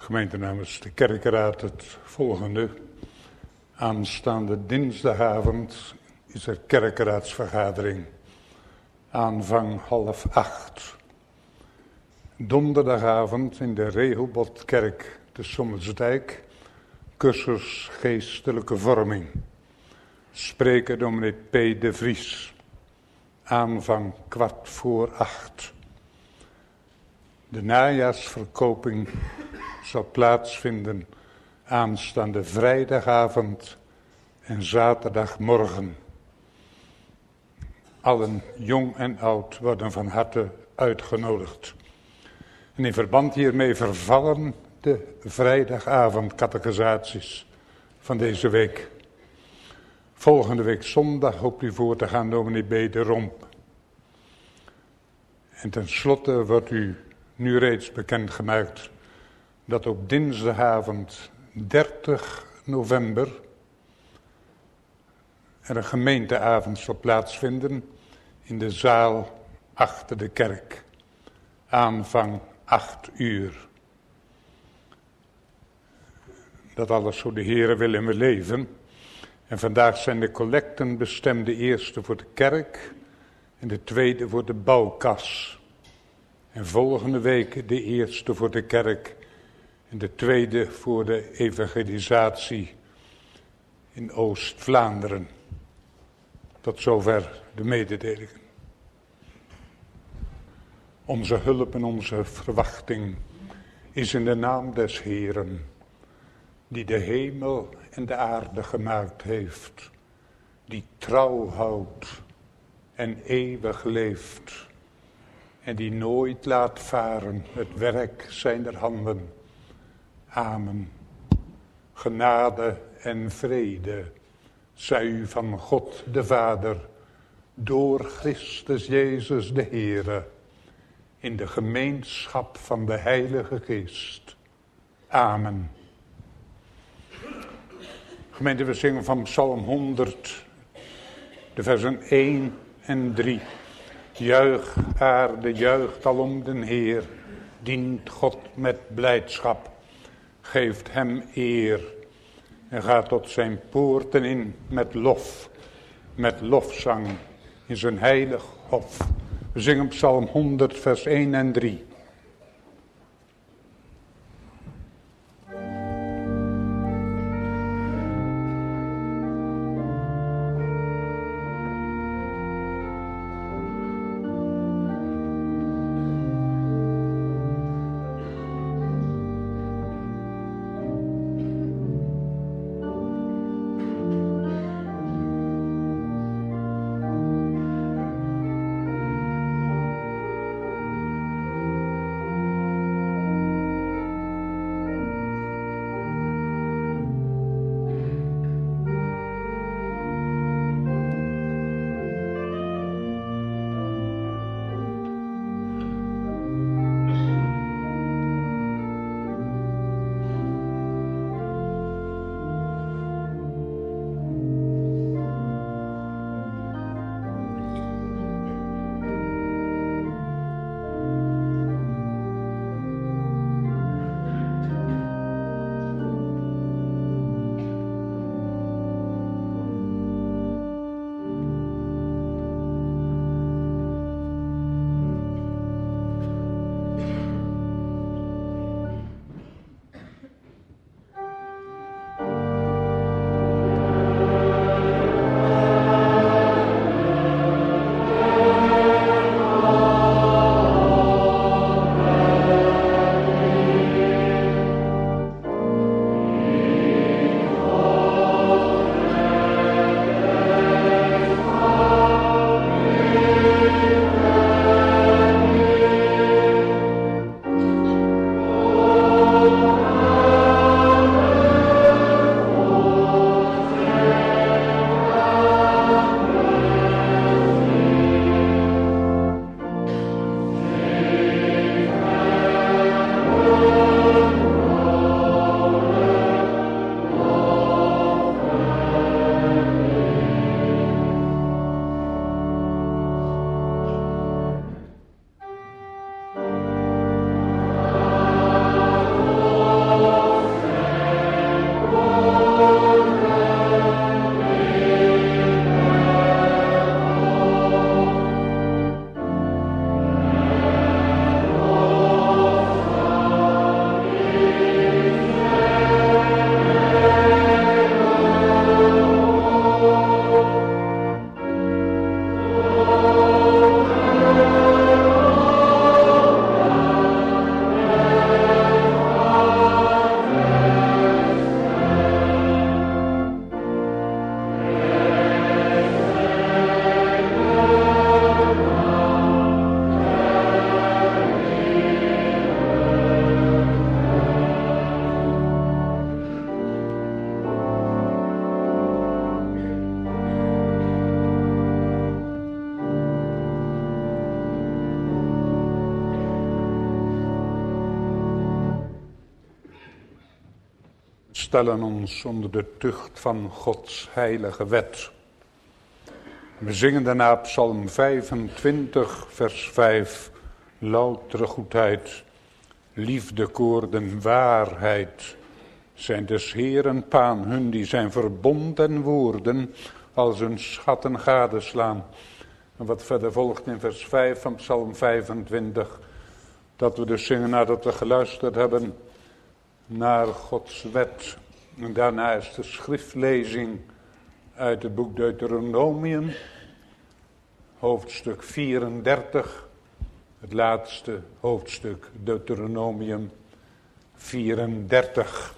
Gemeente namens de kerkenraad het volgende. Aanstaande dinsdagavond is er kerkenraadsvergadering. Aanvang 7:30. Donderdagavond in de Regelbodkerk te Sommelsdijk. Cursus geestelijke vorming. Spreker dominee P. de Vries. Aanvang 7:15. De najaarsverkoping zal plaatsvinden aanstaande vrijdagavond en zaterdagmorgen. Allen, jong en oud, worden van harte uitgenodigd. En in verband hiermee vervallen de vrijdagavond catechisaties van deze week. Volgende week zondag hoopt u voor te gaan, dominee B. de Romp. En tenslotte wordt u nu reeds bekendgemaakt dat op dinsdagavond 30 november er een gemeenteavond zal plaatsvinden in de zaal achter de kerk. Aanvang 8:00. Dat alles zo de Heere wil in mijn leven. En vandaag zijn de collecten bestemd, de eerste voor de kerk en de tweede voor de bouwkas. En volgende week de eerste voor de kerk en de tweede voor de evangelisatie in Oost-Vlaanderen. Tot zover de mededelingen. Onze hulp en onze verwachting is in de naam des Heeren, die de hemel en de aarde gemaakt heeft, die trouw houdt en eeuwig leeft, en die nooit laat varen het werk zijner handen. Amen. Genade en vrede zij u van God de Vader, door Christus Jezus de Heere, in de gemeenschap van de Heilige Geest. Amen. Gemeente, we zingen van Psalm 100, de versen 1 en 3. Juich, aarde, juicht alom den Heer, dient God met blijdschap, geeft hem eer en gaat tot zijn poorten in met lofzang in zijn heilig hof. We zingen Psalm 100, vers 1 en 3. stellen ons onder de tucht van Gods heilige wet. We zingen daarna Psalm 25, vers 5, loutere goedheid, liefde, koorden, waarheid, zijn des Heeren paan, hun die zijn verbond en woorden als hun schatten gadeslaan. En wat verder volgt in vers 5 van Psalm 25, dat we dus zingen nadat we geluisterd hebben naar Gods wet. En daarna is de schriftlezing uit het boek Deuteronomium, hoofdstuk 34, het laatste hoofdstuk Deuteronomium 34.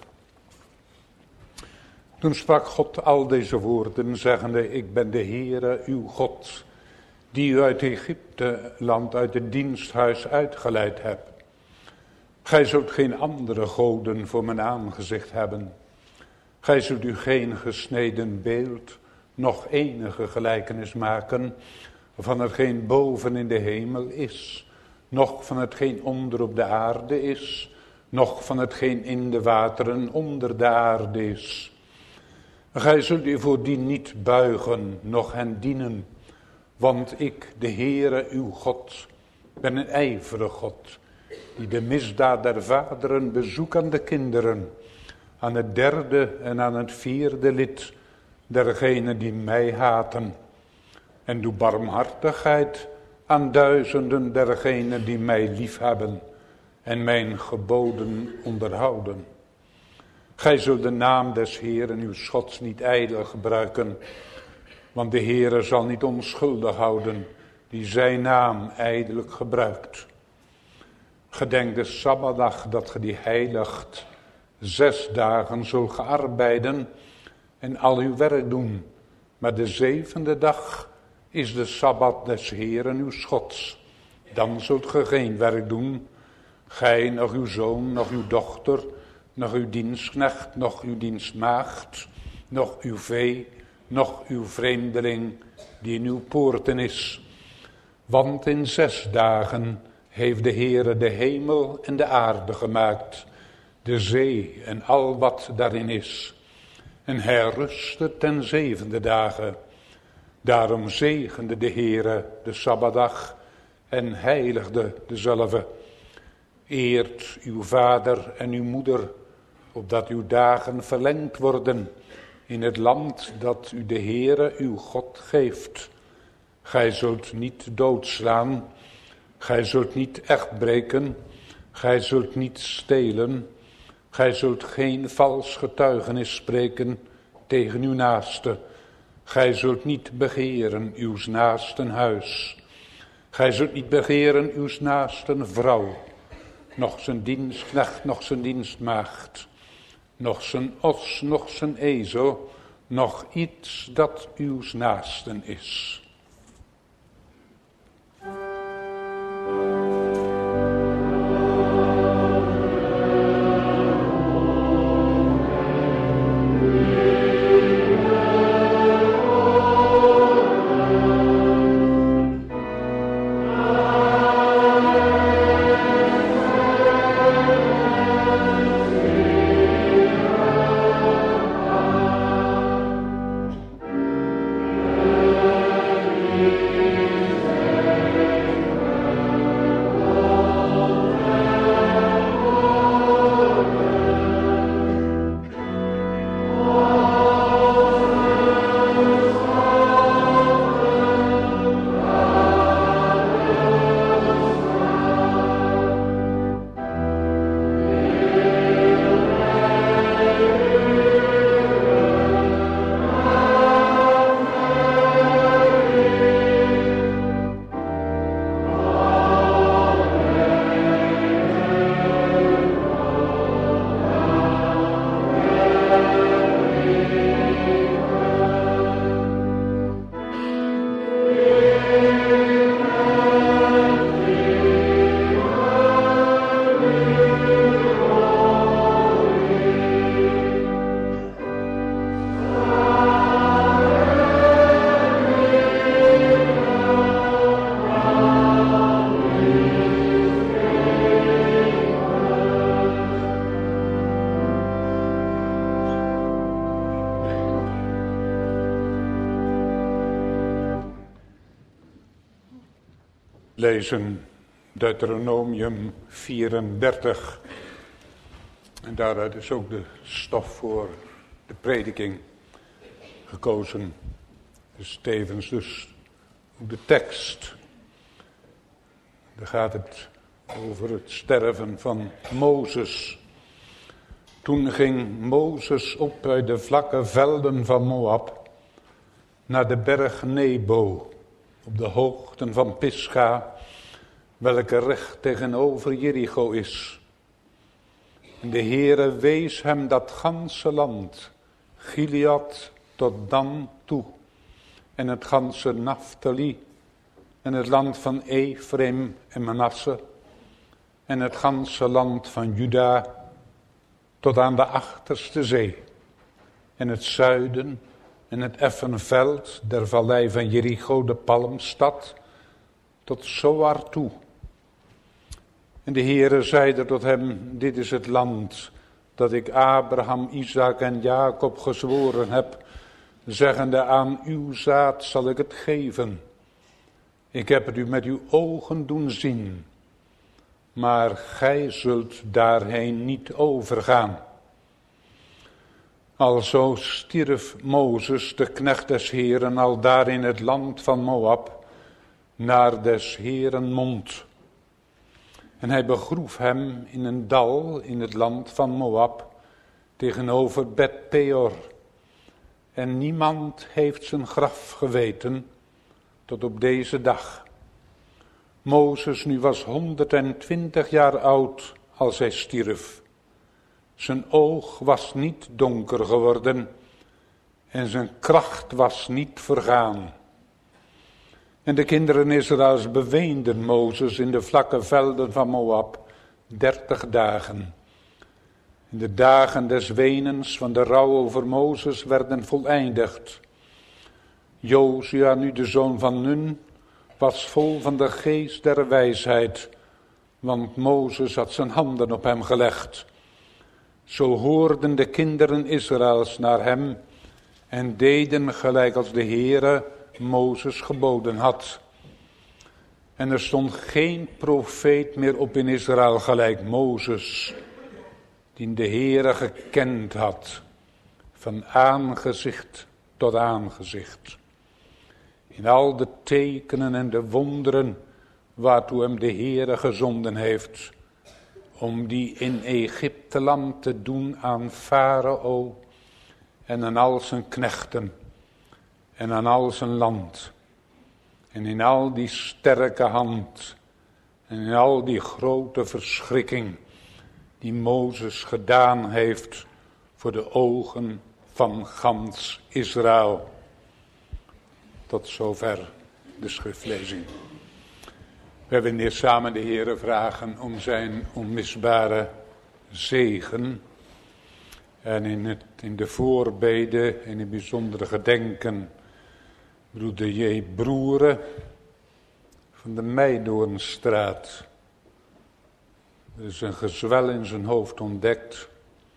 Toen sprak God al deze woorden, zeggende, ik ben de Heere uw God, die u uit Egypte land, uit het diensthuis uitgeleid hebt. Gij zult geen andere goden voor mijn aangezicht hebben. Gij zult u geen gesneden beeld, nog enige gelijkenis maken van hetgeen boven in de hemel is, noch van hetgeen onder op de aarde is, noch van hetgeen in de wateren onder de aarde is. Gij zult u voor die niet buigen, noch hen dienen, want ik, de Heere uw God, ben een ijverig God, die de misdaad der vaderen bezoekt aan de kinderen, aan het derde en aan het vierde lid dergenen die mij haten. En doe barmhartigheid aan duizenden dergenen die mij liefhebben en mijn geboden onderhouden. Gij zult de naam des Heeren uw Gods niet ijdel gebruiken, want de Heere zal niet onschuldig houden die zijn naam ijdelijk gebruikt. Gedenk de Sabbatdag dat ge die heiligt, 6 dagen zult ge arbeiden en al uw werk doen. Maar de 7e dag is de Sabbat des Heeren uw Gods. Dan zult ge geen werk doen, gij, nog uw zoon, nog uw dochter, nog uw dienstknecht, nog uw dienstmaagd, nog uw vee, nog uw vreemdeling die in uw poorten is. Want in 6 dagen heeft de Heere de hemel en de aarde gemaakt, de zee en al wat daarin is. En hij rustte ten 7e dagen. Daarom zegende de Heere de Sabbatdag en heiligde dezelve. Eert uw vader en uw moeder, opdat uw dagen verlengd worden in het land dat u de Heere uw God geeft. Gij zult niet doodslaan, gij zult niet echt breken, gij zult niet stelen, gij zult geen vals getuigenis spreken tegen uw naaste. Gij zult niet begeren uw naasten huis. Gij zult niet begeren uw naasten vrouw, noch zijn dienstknecht, noch zijn dienstmaagd, noch zijn os, noch zijn ezel, noch iets dat uw naasten is. lezen Deuteronomium 34. En daaruit is ook de stof voor de prediking gekozen. Dus tevens dus ook de tekst. Daar gaat het over het sterven van Mozes. Toen ging Mozes op uit de vlakke velden van Moab naar de berg Nebo, op de hoogten van Pisga, welke recht tegenover Jericho is. En de Heere wees hem dat ganse land, Gilead tot Dan toe, en het ganse Naphtali, en het land van Ephraim en Manasse, en het ganse land van Juda, tot aan de achterste zee, en het zuiden, en het effen veld der vallei van Jericho, de palmstad, tot Zoar toe. En de Heere zeide tot hem, dit is het land dat ik Abraham, Isaac en Jacob gezworen heb, zeggende aan uw zaad zal ik het geven. Ik heb het u met uw ogen doen zien, maar gij zult daarheen niet overgaan. Alzo stierf Mozes, de knecht des Heeren, al daar in het land van Moab, naar des Heeren mond. En hij begroef hem in een dal in het land van Moab, tegenover Bet-peor. En niemand heeft zijn graf geweten, tot op deze dag. Mozes nu was 120 jaar oud als hij stierf. Zijn oog was niet donker geworden en zijn kracht was niet vergaan. En de kinderen Israëls beweenden Mozes in de vlakke velden van Moab 30 dagen. En de dagen des wenens van de rouw over Mozes werden voleindigd. Jozua, nu de zoon van Nun, was vol van de geest der wijsheid, want Mozes had zijn handen op hem gelegd. Zo hoorden de kinderen Israëls naar hem en deden gelijk als de Heere Mozes geboden had. En er stond geen profeet meer op in Israël gelijk Mozes, die de Heere gekend had, van aangezicht tot aangezicht. In al de tekenen en de wonderen waartoe hem de Heere gezonden heeft, om die in Egypte land te doen aan Farao en aan al zijn knechten en aan al zijn land. En in al die sterke hand en in al die grote verschrikking die Mozes gedaan heeft voor de ogen van gans Israël. Tot zover de schriftlezing. We willen eerst samen de Heere vragen om zijn onmisbare zegen. En in de voorbede, in het bijzondere gedenken, broeder J. Broeren van de Meidoornstraat. Er is een gezwel in zijn hoofd ontdekt.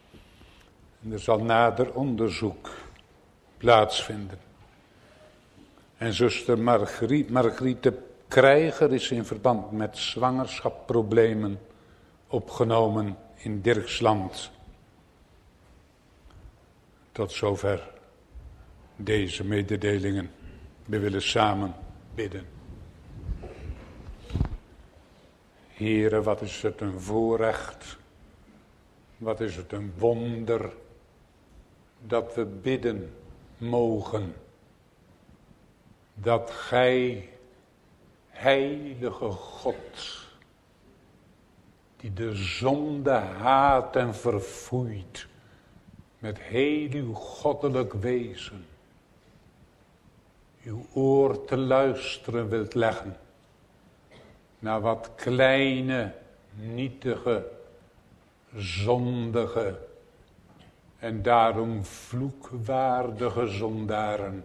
En er zal nader onderzoek plaatsvinden. En zuster Margriete Krijger is in verband met zwangerschapsproblemen opgenomen in Dirksland. Tot zover deze mededelingen. We willen samen bidden. Heere, wat is het een voorrecht, wat is het een wonder, dat we bidden mogen, dat Gij, heilige God, die de zonde haat en verfoeit, met heel uw goddelijk wezen, uw oor te luisteren wilt leggen, naar wat kleine, nietige, zondige en daarom vloekwaardige zondaren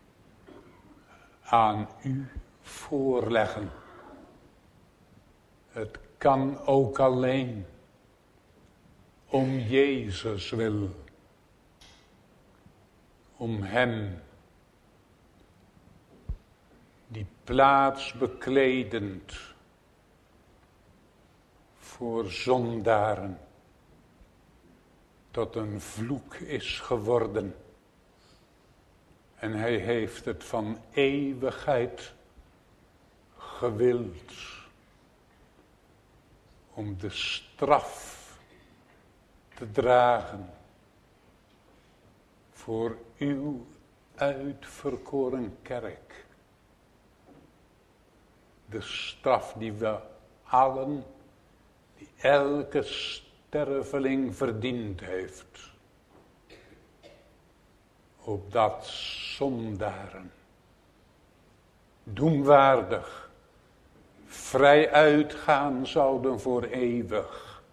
aan u voorleggen. Het kan ook alleen om Jezus wil, om hem die plaats bekledend voor zondaren, tot een vloek is geworden. En hij heeft het van eeuwigheid gewild om de straf te dragen voor uw uitverkoren kerk. De straf die we allen, die elke sterveling verdiend heeft. Opdat zondaren, doemwaardig, vrij uitgaan zouden voor eeuwig.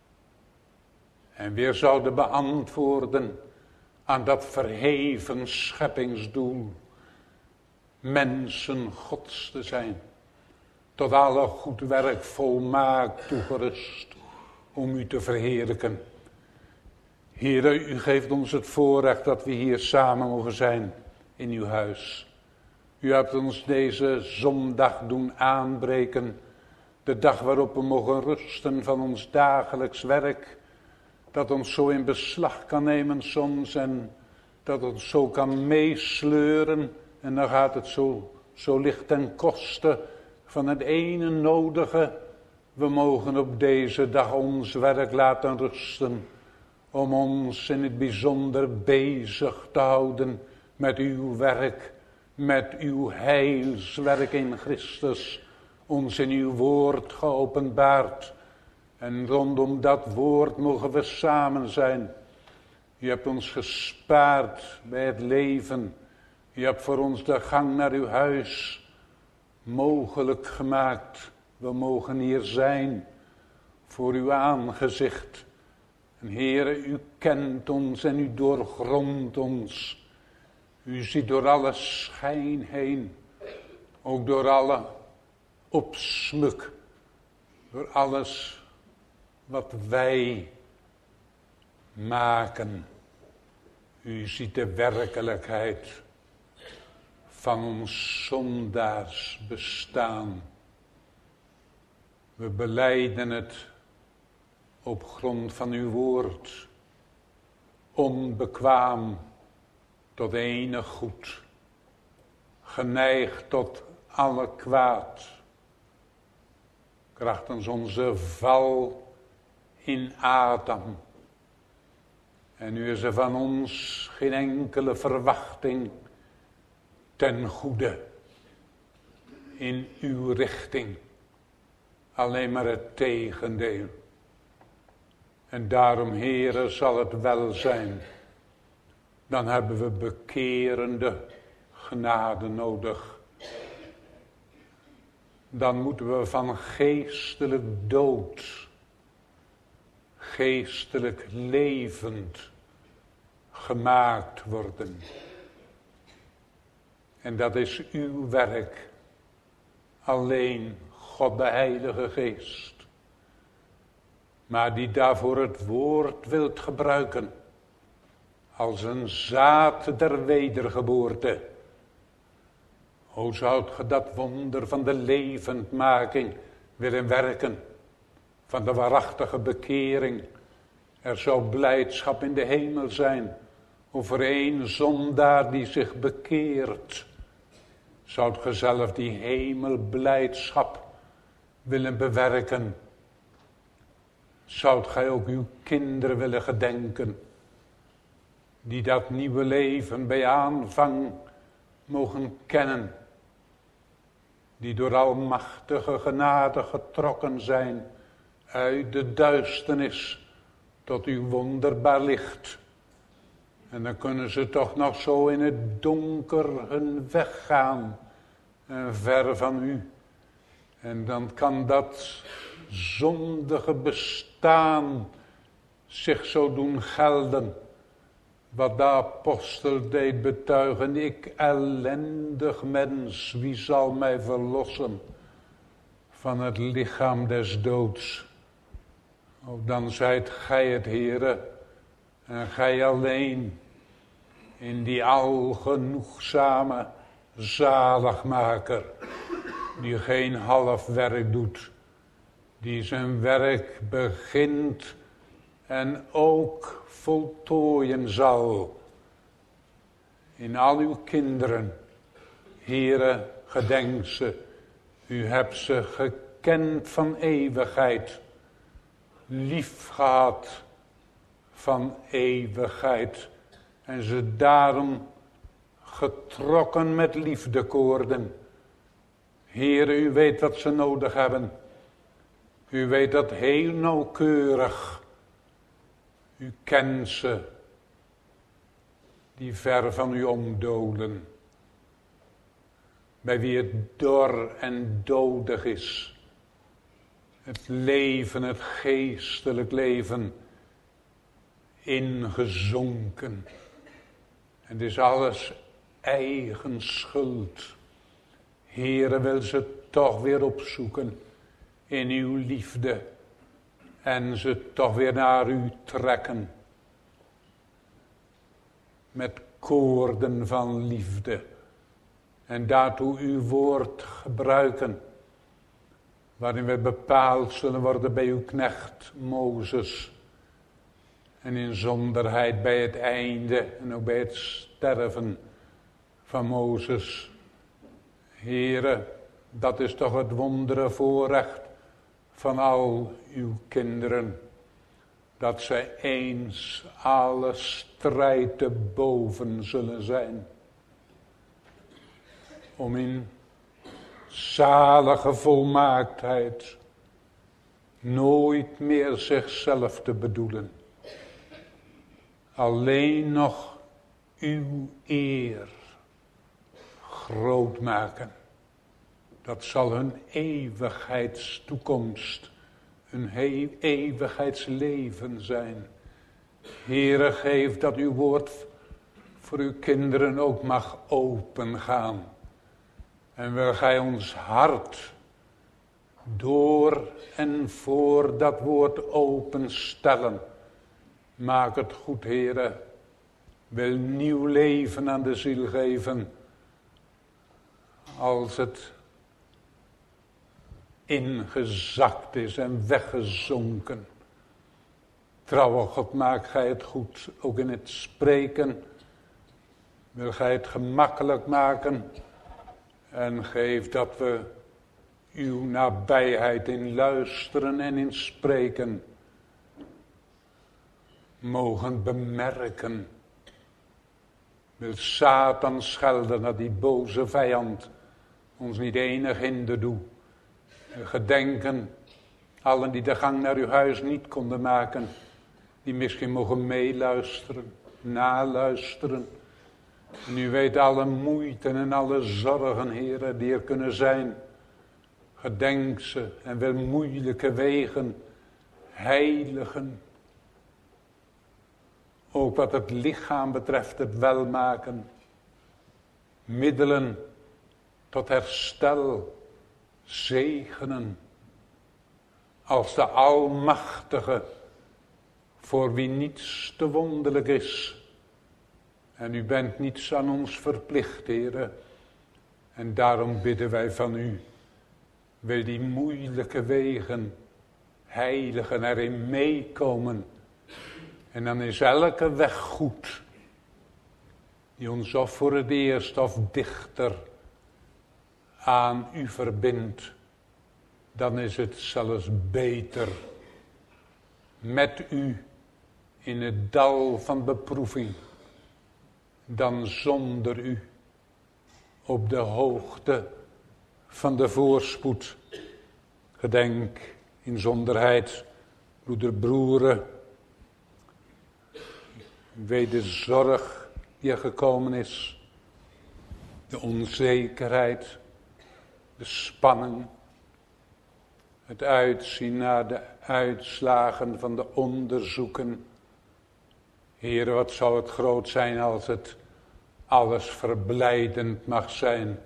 En weer zouden beantwoorden aan dat verheven scheppingsdoel. Mensen Gods te zijn. Tot alle goed werk volmaakt toegerust om u te verheerlijken. Heere, u geeft ons het voorrecht dat we hier samen mogen zijn in uw huis. U hebt ons deze zondag doen aanbreken. De dag waarop we mogen rusten van ons dagelijks werk. Dat ons zo in beslag kan nemen soms en dat ons zo kan meesleuren. En dan gaat het zo licht ten koste van het ene nodige. We mogen op deze dag ons werk laten rusten. Om ons in het bijzonder bezig te houden met uw werk. Met uw heilswerk in Christus. Ons in uw woord geopenbaard. En rondom dat woord mogen we samen zijn. U hebt ons gespaard bij het leven. U hebt voor ons de gang naar uw huis mogelijk gemaakt. We mogen hier zijn voor uw aangezicht. En Heere, u kent ons en u doorgrondt ons. U ziet door alle schijn heen. Ook door alle opsmuk. Door alles wat wij maken. U ziet de werkelijkheid van ons zondaars bestaan. We belijden het op grond van uw woord. Onbekwaam tot enig goed. Geneigd tot alle kwaad. Krachtens onze val in Adam. En nu is er van ons geen enkele verwachting ten goede in uw richting. Alleen maar het tegendeel. En daarom, Heere, zal het wel zijn. Dan hebben we bekerende genade nodig. Dan moeten we van geestelijk dood, geestelijk levend gemaakt worden. En dat is uw werk. Alleen God de Heilige Geest. Maar die daarvoor het woord wilt gebruiken. Als een zaad der wedergeboorte. O, zoudt ge dat wonder van de levendmaking willen werken. Van de waarachtige bekering. Er zou blijdschap in de hemel zijn. Over één zondaar die zich bekeert. Zoudt ge zelf die hemelblijdschap willen bewerken. Zoudt gij ook uw kinderen willen gedenken. Die dat nieuwe leven bij aanvang mogen kennen. Die door almachtige genade getrokken zijn. Uit de duisternis tot uw wonderbaar licht. En dan kunnen ze toch nog zo in het donker hun weg gaan. En ver van u. En dan kan dat zondige bestaan zich zo doen gelden. Wat de apostel deed betuigen. Ik ellendig mens, wie zal mij verlossen van het lichaam des doods. Ook dan zijt gij het, Heere. En gij alleen. In die algenoegzame zaligmaker, die geen half werk doet, die zijn werk begint en ook voltooien zal. In al uw kinderen, Heere, gedenk ze. U hebt ze gekend van eeuwigheid, lief gehad van eeuwigheid. En ze daarom getrokken met liefdekoorden. Heere, u weet wat ze nodig hebben. U weet dat heel nauwkeurig. U kent ze, die ver van u omdolen. Bij wie het dor en dodig is. Het leven, het geestelijk leven, ingezonken. En het is alles eigen schuld. Heere, wil ze toch weer opzoeken in uw liefde. En ze toch weer naar u trekken. Met koorden van liefde. En daartoe uw woord gebruiken. Waarin we bepaald zullen worden bij uw knecht Mozes. En in zonderheid bij het einde en ook bij het sterven van Mozes. Heere, dat is toch het wondere voorrecht van al uw kinderen. Dat zij eens alle strijd te boven zullen zijn. Om in zalige volmaaktheid nooit meer zichzelf te bedoelen. Alleen nog uw eer groot maken. Dat zal hun eeuwigheidstoekomst, hun eeuwigheidsleven zijn. Heere, geef dat uw woord voor uw kinderen ook mag opengaan. En wil gij ons hart door en voor dat woord openstellen. Maak het goed, Heere. Wil nieuw leven aan de ziel geven. Als het ingezakt is en weggezonken. Trouwe God, maak gij het goed, ook in het spreken. Wil gij het gemakkelijk maken. En geef dat we uw nabijheid in luisteren en in spreken mogen bemerken. Wil Satan schelden naar die boze vijand ons niet enig hinder doet. Gedenken, allen die de gang naar uw huis niet konden maken, die misschien mogen meeluisteren, naluisteren. En u weet alle moeite en alle zorgen, Heere, die er kunnen zijn. Gedenk ze en wil moeilijke wegen heiligen. Ook wat het lichaam betreft, het welmaken. Middelen tot herstel, zegenen. Als de Almachtige, voor wie niets te wonderlijk is. En u bent niets aan ons verplicht, Heere. En daarom bidden wij van u. Wil die moeilijke wegen heiligen erin meekomen. En dan is elke weg goed. Die ons of voor het eerst of dichter aan u verbindt. Dan is het zelfs beter. Met u in het dal van beproeving. Dan zonder u op de hoogte van de voorspoed. Gedenk in zonderheid, broeder Broeren. Weet de zorg die er gekomen is. De onzekerheid, de spanning. Het uitzien naar de uitslagen van de onderzoeken. Heere, wat zou het groot zijn als het alles verblijdend mag zijn.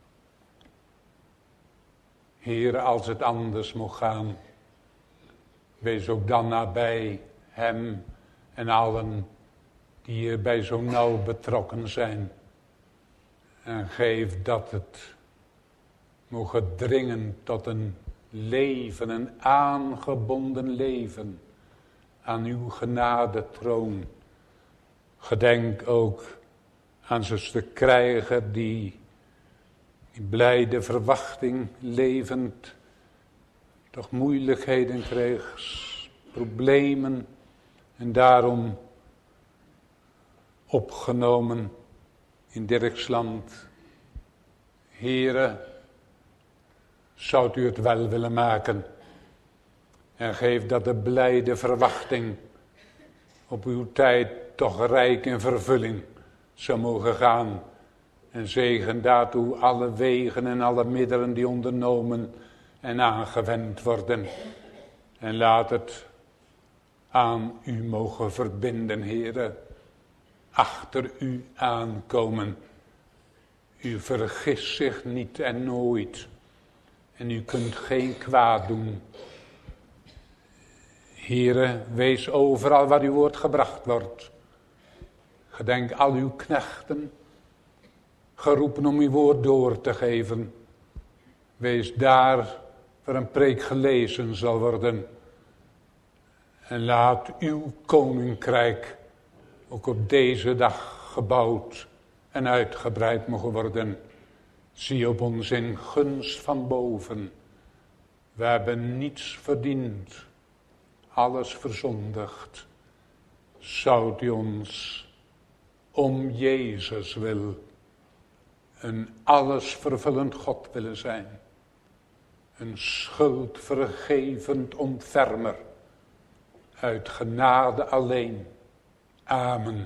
Heere, als het anders mocht gaan. Wees ook dan nabij hem en allen die hierbij zo nauw betrokken zijn. En geef dat het mogen dringen tot een leven, een aangebonden leven aan uw genadetroon. Gedenk ook aan zuster Krijger die blijde verwachting levend toch moeilijkheden kreeg, problemen en daarom opgenomen in Dirksland. Heere, zou u het wel willen maken en geef dat de blijde verwachting op uw tijd toch rijk in vervulling zou mogen gaan. En zegen daartoe alle wegen en alle middelen die ondernomen en aangewend worden. En laat het aan u mogen verbinden, Heere. Achter u aankomen. U vergist zich niet en nooit. En u kunt geen kwaad doen. Heere, wees overal waar uw woord gebracht wordt. Gedenk al uw knechten, geroepen om uw woord door te geven. Wees daar waar een preek gelezen zal worden. En laat uw koninkrijk ook op deze dag gebouwd en uitgebreid mogen worden. Zie op ons in gunst van boven. We hebben niets verdiend, alles verzondigd. Zou u ons om Jezus wil een alles vervullend God willen zijn. Een schuldvergevend ontfermer. Uit genade alleen. Amen.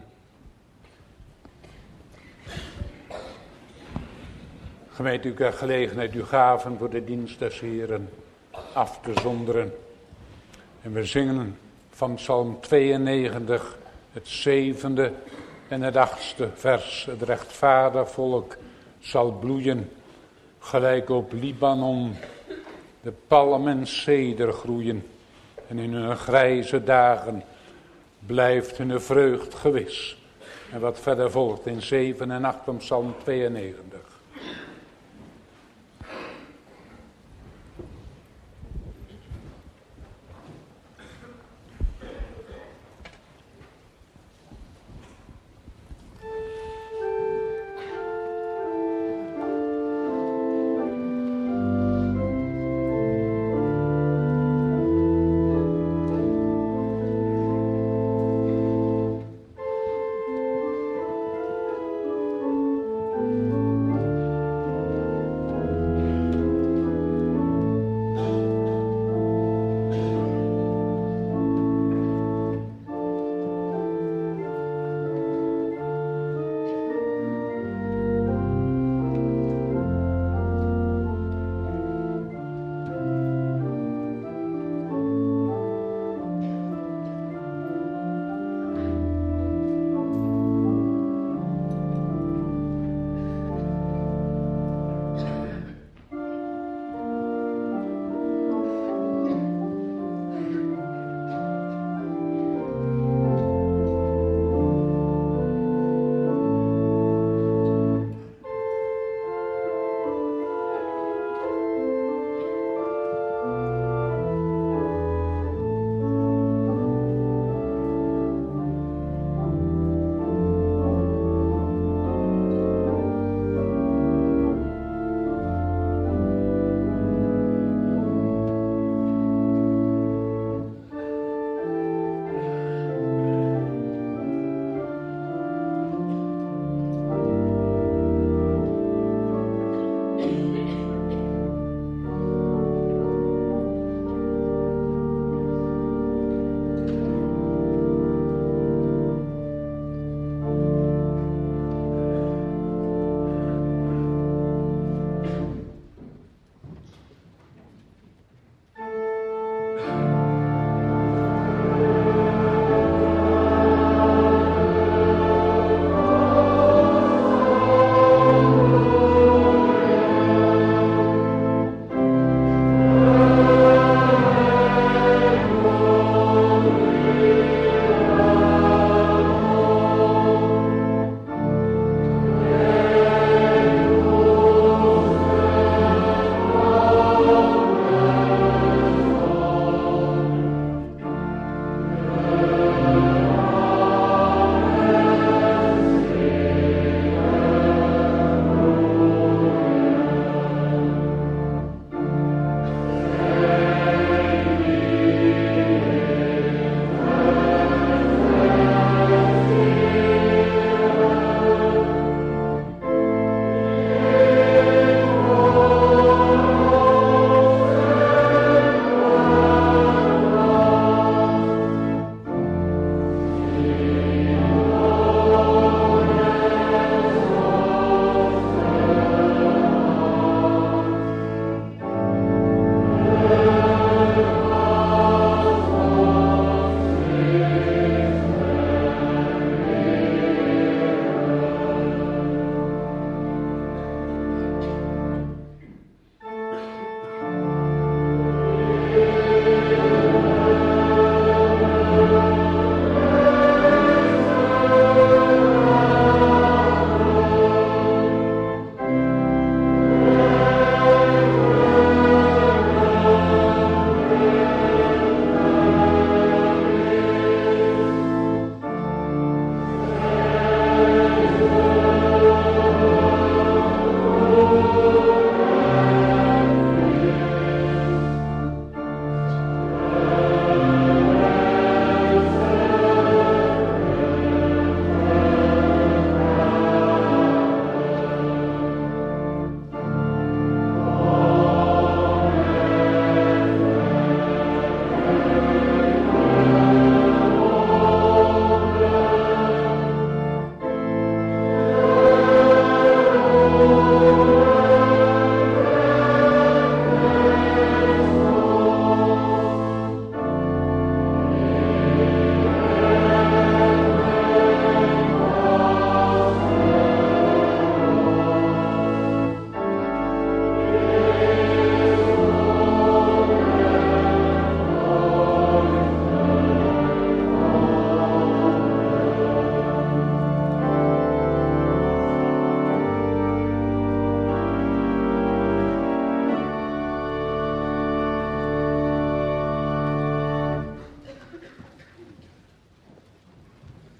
Gemeente, u krijgt gelegenheid uw gaven voor de dienst des Heeren af te zonderen. En we zingen van Psalm 92 het 7e en het 8e vers. Het rechtvaardig volk zal bloeien, gelijk op Libanon de palm en ceder groeien. En in hun grijze dagen blijft hun vreugd gewis. En wat verder volgt in 7 en 8 van Psalm 92.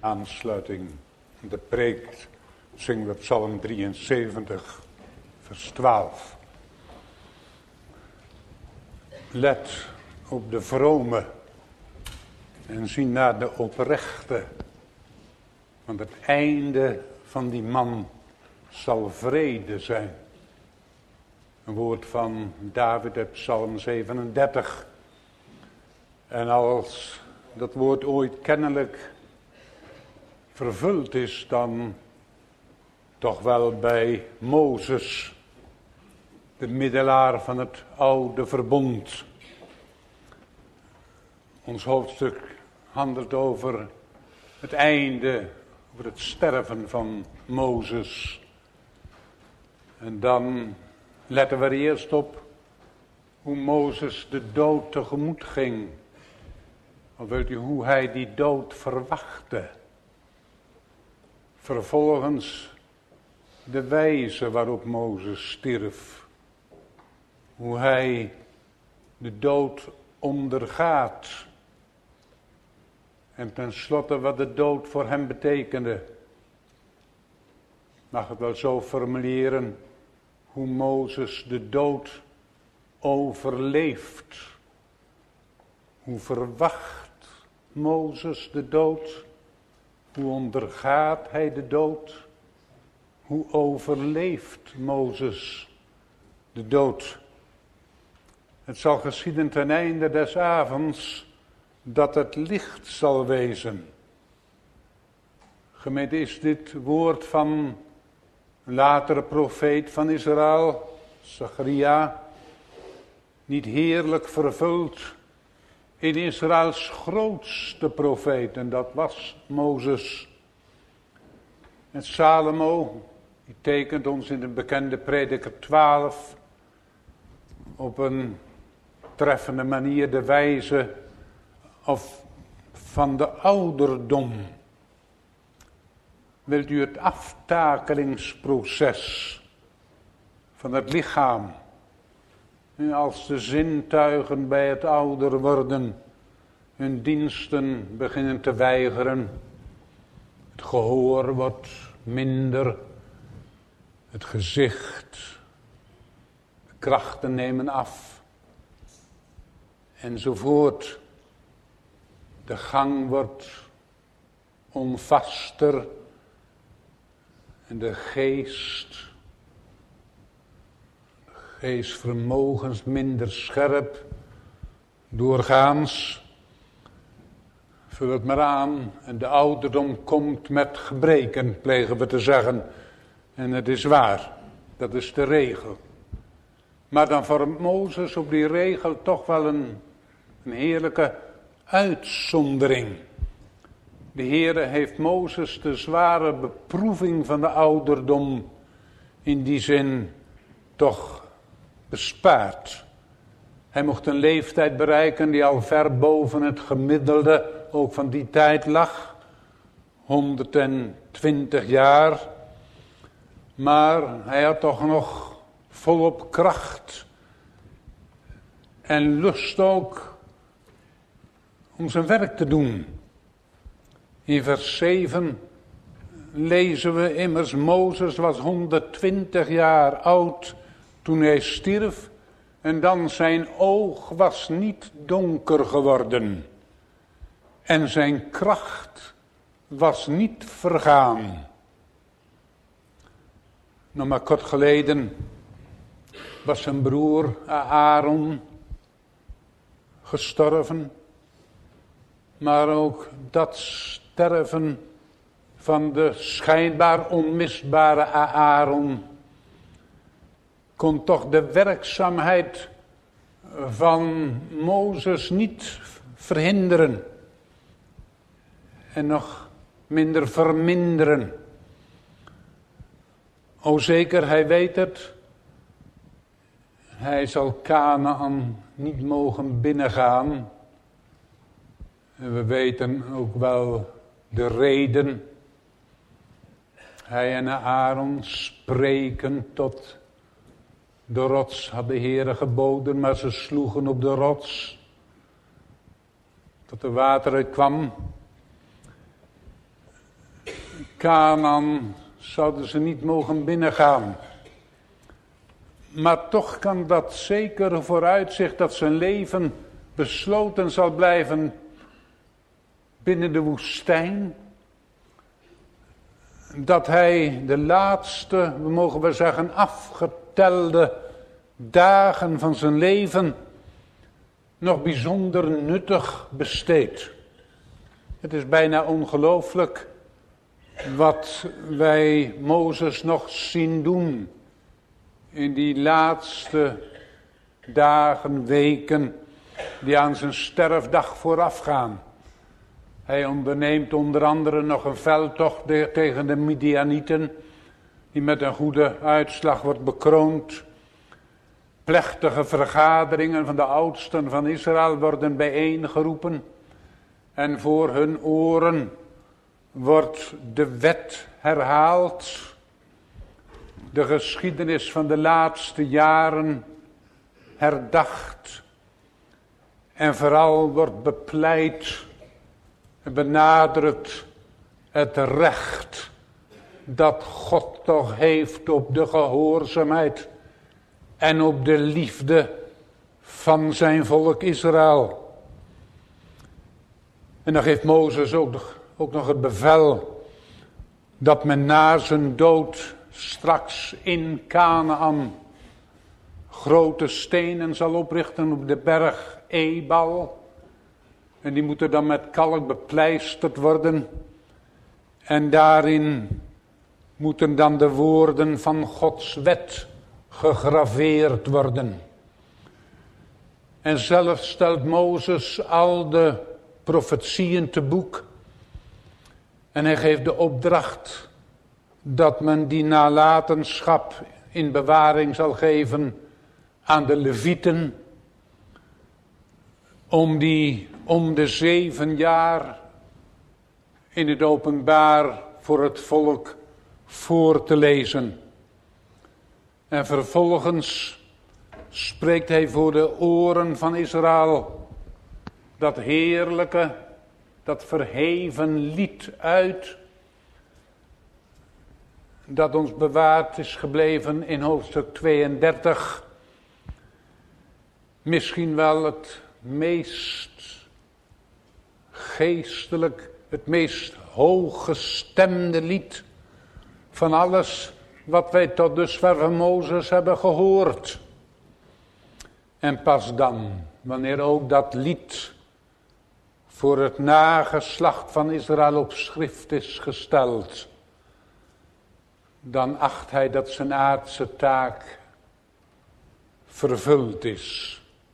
aansluiting. De preek zingen we Psalm 73, vers 12. Let op de vrome en zie naar de oprechte, want het einde van die man zal vrede zijn. Een woord van David uit Psalm 37. En als dat woord ooit kennelijk vervuld is, dan toch wel bij Mozes, de middelaar van het oude verbond. Ons hoofdstuk handelt over het einde, over het sterven van Mozes. En dan letten we er eerst op hoe Mozes de dood tegemoet ging. Of weet u hoe hij die dood verwachtte. Vervolgens de wijze waarop Mozes stierf. Hoe hij de dood ondergaat. En tenslotte wat de dood voor hem betekende. Mag het wel zo formuleren. Hoe Mozes de dood overleeft. Hoe verwacht Mozes de dood? Hoe ondergaat hij de dood? Hoe overleeft Mozes de dood? Het zal geschieden ten einde des avonds dat het licht zal wezen. Gemeente, is dit woord van een latere profeet van Israël, Zacharia, niet heerlijk vervuld in Israëls grootste profeet, en dat was Mozes. En Salomo, die tekent ons in de bekende Prediker 12 op een treffende manier de wijze of van de ouderdom. Wilt u het aftakelingsproces van het lichaam, en als de zintuigen bij het ouder worden hun diensten beginnen te weigeren, het gehoor wordt minder, het gezicht, de krachten nemen af, enzovoort. De gang wordt onvaster en de geestvermogens minder scherp, doorgaans. Vul het maar aan, en de ouderdom komt met gebreken, plegen we te zeggen. En het is waar, dat is de regel. Maar dan vormt Mozes op die regel toch wel een heerlijke uitzondering. De Heere heeft Mozes de zware beproeving van de ouderdom in die zin toch bespaard. Hij mocht een leeftijd bereiken die al ver boven het gemiddelde ook van die tijd lag. 120 jaar. Maar hij had toch nog volop kracht en lust ook om zijn werk te doen. In vers 7 lezen we immers, Mozes was 120 jaar oud toen hij stierf, en dan zijn oog was niet donker geworden en zijn kracht was niet vergaan. Nog maar kort geleden was zijn broer Aaron gestorven, maar ook dat sterven van de schijnbaar onmisbare Aaron kon toch de werkzaamheid van Mozes niet verhinderen en nog minder verminderen. O zeker, hij weet het. Hij zal Kanaan niet mogen binnengaan. En we weten ook wel de reden. Hij en Aaron spreken tot de rots, had de Heere geboden, maar ze sloegen op de rots. Tot er water uit kwam. Kanaan zouden ze niet mogen binnengaan. Maar toch kan dat zeker vooruitzicht dat zijn leven besloten zal blijven binnen de woestijn. Dat hij de laatste, we mogen wel zeggen, afgetelde dagen van zijn leven nog bijzonder nuttig besteedt. Het is bijna ongelooflijk wat wij Mozes nog zien doen in die laatste dagen, weken die aan zijn sterfdag voorafgaan. Hij onderneemt onder andere nog een veldtocht tegen de Midianieten, die met een goede uitslag wordt bekroond. Plechtige vergaderingen van de oudsten van Israël worden bijeengeroepen. En voor hun oren wordt de wet herhaald. De geschiedenis van de laatste jaren herdacht. En vooral wordt bepleit en benadrukt het recht dat God toch heeft op de gehoorzaamheid en op de liefde van zijn volk Israël. En dan geeft Mozes ook nog het bevel dat men na zijn dood straks in Kanaan grote stenen zal oprichten op de berg Ebal. En die moeten dan met kalk bepleisterd worden. En daarin moeten dan de woorden van Gods wet gegraveerd worden. En zelf stelt Mozes al de profetieën te boek. En hij geeft de opdracht dat men die nalatenschap in bewaring zal geven aan de Levieten. Om die om de 7 jaar in het openbaar voor het volk voor te lezen. En vervolgens spreekt hij voor de oren van Israël dat heerlijke, dat verheven lied uit, dat ons bewaard is gebleven in hoofdstuk 32. Misschien wel het meest geestelijk, het meest hooggestemde lied van alles wat wij tot dusver van Mozes hebben gehoord. En pas dan, wanneer ook dat lied voor het nageslacht van Israël op schrift is gesteld, dan acht hij dat zijn aardse taak vervuld is.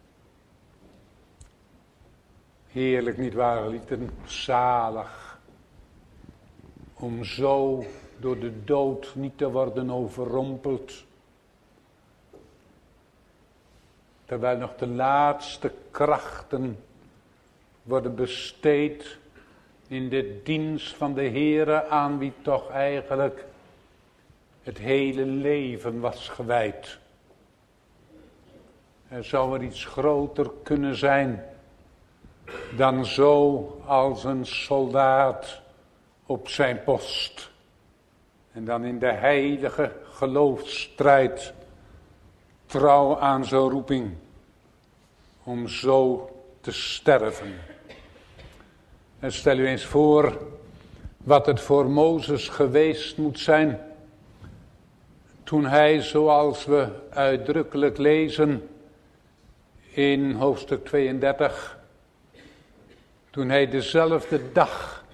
Heerlijk, niet waar, geliefden, zalig, om zo door de dood niet te worden overrompeld. Terwijl nog de laatste krachten worden besteed in de dienst van de Heere, aan wie toch eigenlijk het hele leven was gewijd. Er zou er iets groter kunnen zijn dan zo als een soldaat op zijn post. En dan in de heilige geloofsstrijd trouw aan zijn roeping om zo te sterven. En stel u eens voor wat het voor Mozes geweest moet zijn toen hij, zoals we uitdrukkelijk lezen in hoofdstuk 32, toen hij dezelfde dag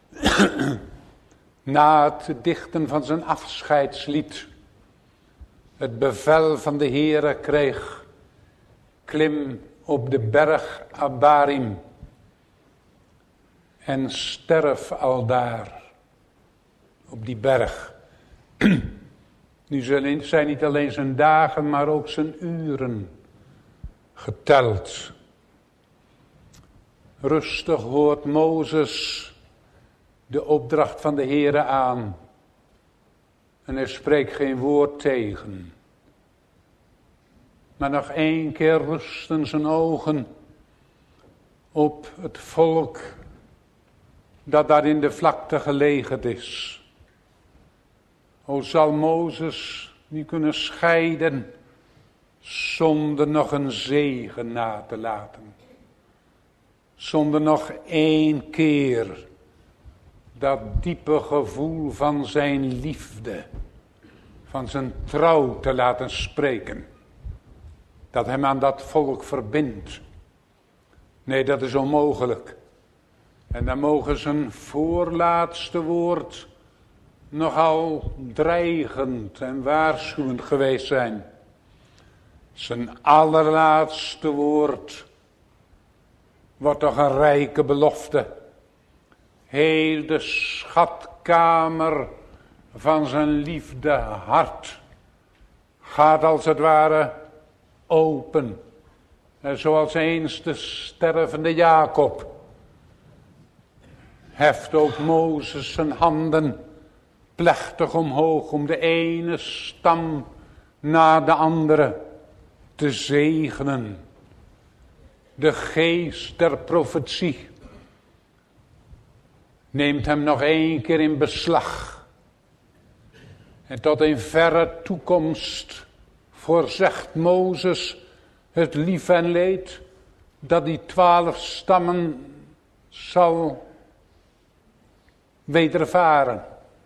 na het dichten van zijn afscheidslied het bevel van de Heere kreeg: klim op de berg Abarim en sterf aldaar op die berg. Nu zijn niet alleen zijn dagen, maar ook zijn uren geteld. Rustig hoort Mozes de opdracht van de Heere aan. En hij spreekt geen woord tegen. Maar nog 1 keer rusten zijn ogen op het volk dat daar in de vlakte gelegen is. O, zal Mozes niet kunnen scheiden zonder nog een zegen na te laten. Zonder nog 1 keer dat diepe gevoel van zijn liefde, van zijn trouw te laten spreken. Dat hem aan dat volk verbindt. Nee, dat is onmogelijk. En dan mogen zijn voorlaatste woord nogal dreigend en waarschuwend geweest zijn. Zijn allerlaatste woord wordt toch een rijke belofte. Heel de schatkamer van zijn liefde hart gaat als het ware open. En zoals eens de stervende Jacob heft ook Mozes zijn handen plechtig omhoog om de ene stam na de andere te zegenen. De geest der profetie neemt hem nog 1 keer in beslag. En tot in verre toekomst voorzegt Mozes het lief en leed dat die 12 stammen zal wedervaren.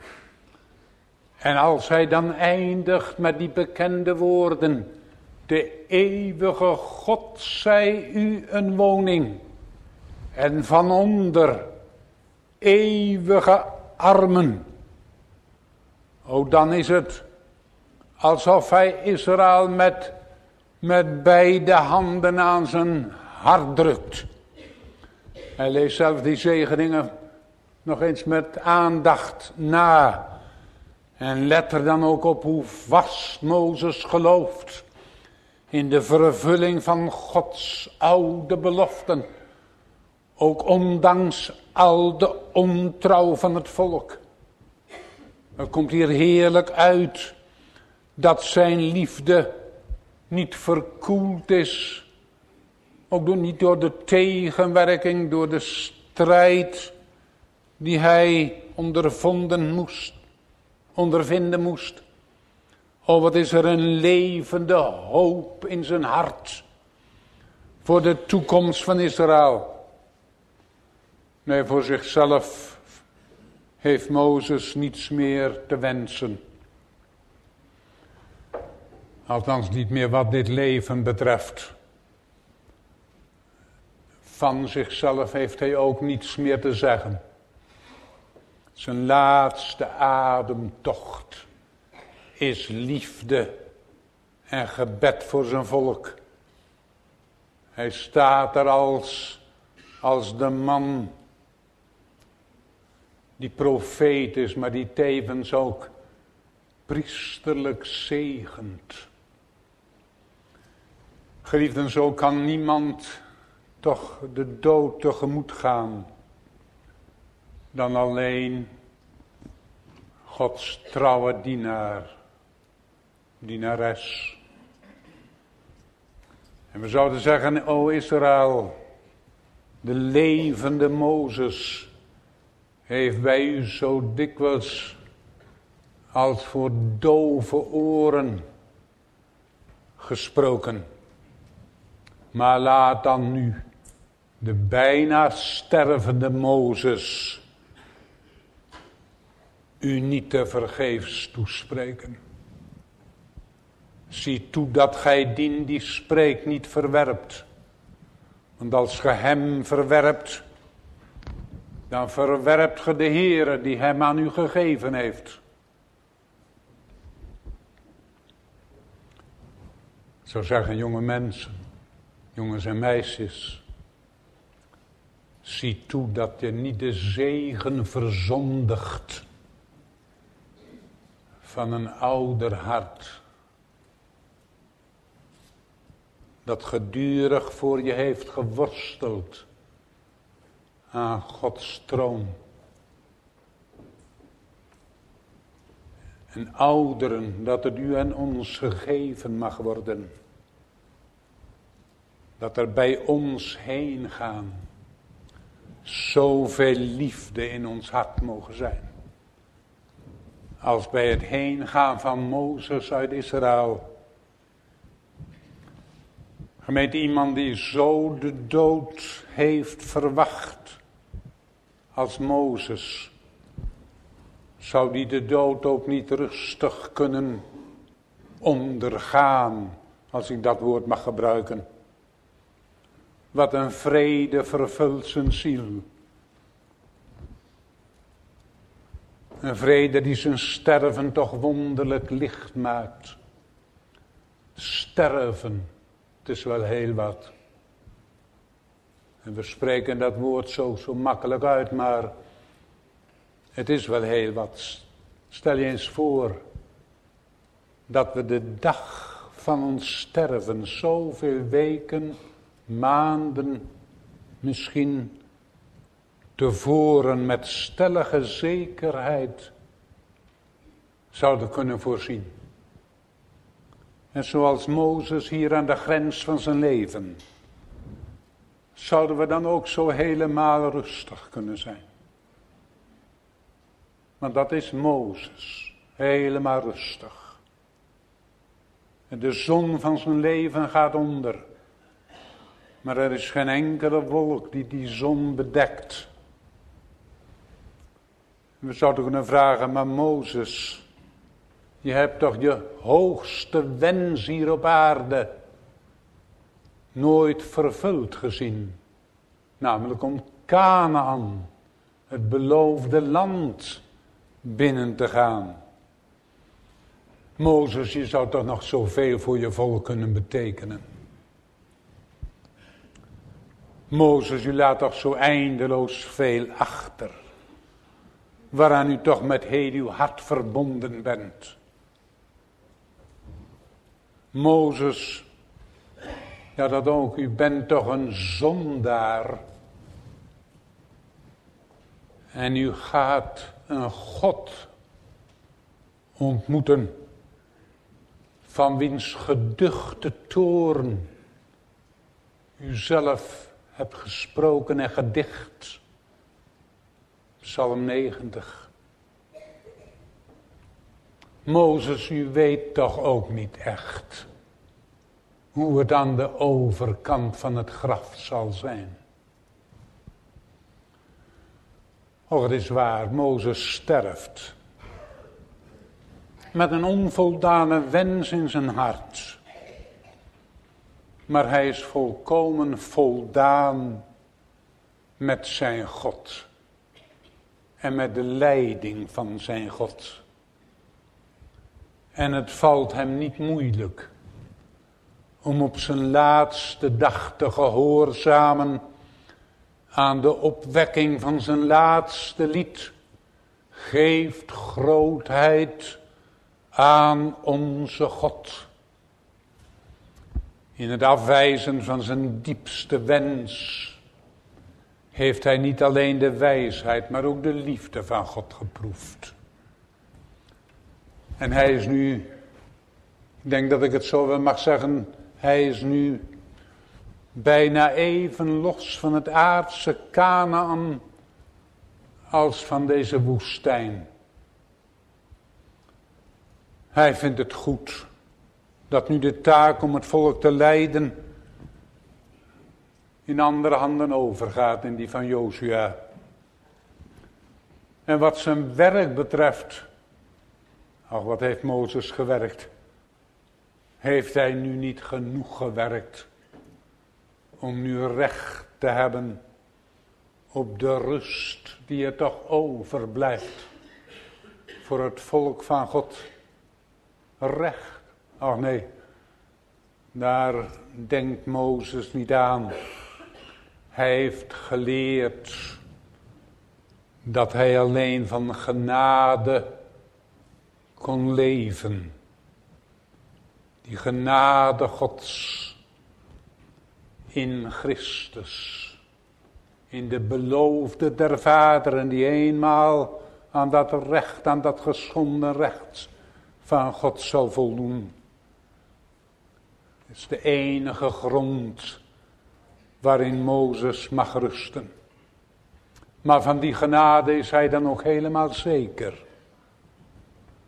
En als hij dan eindigt met die bekende woorden: de eeuwige God zij u een woning, en van onder eeuwige armen. O, dan is het alsof hij Israël met beide handen aan zijn hart drukt. Hij leest zelf die zegeningen nog eens met aandacht na. En let er dan ook op hoe vast Mozes gelooft in de vervulling van Gods oude beloften. Ook ondanks al de ontrouw van het volk. Er komt hier heerlijk uit dat zijn liefde niet verkoeld is. Ook niet door de tegenwerking, door de strijd die hij ondervinden moest. Oh, wat is er een levende hoop in zijn hart voor de toekomst van Israël. Nee, voor zichzelf heeft Mozes niets meer te wensen. Althans niet meer wat dit leven betreft. Van zichzelf heeft hij ook niets meer te zeggen. Zijn laatste ademtocht is liefde en gebed voor zijn volk. Hij staat er als de man die profeet is, maar die tevens ook priesterlijk zegent. Geliefden, zo kan niemand toch de dood tegemoet gaan dan alleen Gods trouwe dienares. En we zouden zeggen, o Israël, de levende Mozes heeft bij u zo dikwijls als voor dove oren gesproken. Maar laat dan nu de bijna stervende Mozes u niet te vergeefs toespreken. Zie toe dat gij die spreekt niet verwerpt. Want als ge hem verwerpt, dan verwerpt ge de Heere die hem aan u gegeven heeft. Ik zou zeggen, jonge mensen, jongens en meisjes, zie toe dat je niet de zegen verzondigt van een ouder hart, dat gedurig voor je heeft geworsteld aan Gods troon. En ouderen, dat het u en ons gegeven mag worden. Dat er bij ons heen gaan zoveel liefde in ons hart mogen zijn. als bij het heengaan van Mozes uit Israël. Gemeente, iemand die zo de dood heeft verwacht als Mozes, zou die de dood ook niet rustig kunnen ondergaan, als ik dat woord mag gebruiken. Wat een vrede vervult zijn ziel. Een vrede die zijn sterven toch wonderlijk licht maakt. Sterven, het is wel heel wat. En we spreken dat woord zo makkelijk uit, maar het is wel heel wat. Stel je eens voor dat we de dag van ons sterven zoveel weken, maanden, misschien tevoren met stellige zekerheid zouden kunnen voorzien. En zoals Mozes hier aan de grens van zijn leven, zouden we dan ook zo helemaal rustig kunnen zijn. Want dat is Mozes, helemaal rustig. En de zon van zijn leven gaat onder. Maar er is geen enkele wolk die die zon bedekt. We zouden kunnen vragen, maar Mozes, je hebt toch je hoogste wens hier op aarde nooit vervuld gezien. Namelijk om Kanaan, het beloofde land, binnen te gaan. Mozes, je zou toch nog zoveel voor je volk kunnen betekenen. Mozes, u laat toch zo eindeloos veel achter, waaraan u toch met heel uw hart verbonden bent. Mozes, ja dat ook, u bent toch een zondaar. En u gaat een God ontmoeten, van wiens geduchte toorn u zelf hebt gesproken en gedicht. Psalm 90. Mozes, u weet toch ook niet echt hoe het aan de overkant van het graf zal zijn. Och, het is waar, Mozes sterft met een onvoldane wens in zijn hart. Maar hij is volkomen voldaan met zijn God. En met de leiding van zijn God. En het valt hem niet moeilijk om op zijn laatste dag te gehoorzamen aan de opwekking van zijn laatste lied. Geeft grootheid aan onze God. In het afwijzen van zijn diepste wens heeft hij niet alleen de wijsheid, maar ook de liefde van God geproefd. En hij is nu, ik denk dat ik het zo wel mag zeggen, hij is nu bijna even los van het aardse Kanaan als van deze woestijn. Hij vindt het goed dat nu de taak om het volk te leiden in andere handen overgaat, in die van Jozua. En wat zijn werk betreft, ach, wat heeft Mozes gewerkt? Heeft hij nu niet genoeg gewerkt om nu recht te hebben op de rust die er toch overblijft voor het volk van God? Recht. Ach nee, daar denkt Mozes niet aan. Hij heeft geleerd dat hij alleen van genade kon leven. Die genade Gods in Christus. In de beloofde der vaderen die eenmaal aan dat recht, aan dat geschonden recht van God zal voldoen. Het is de enige grond waarin Mozes mag rusten. Maar van die genade is hij dan ook helemaal zeker.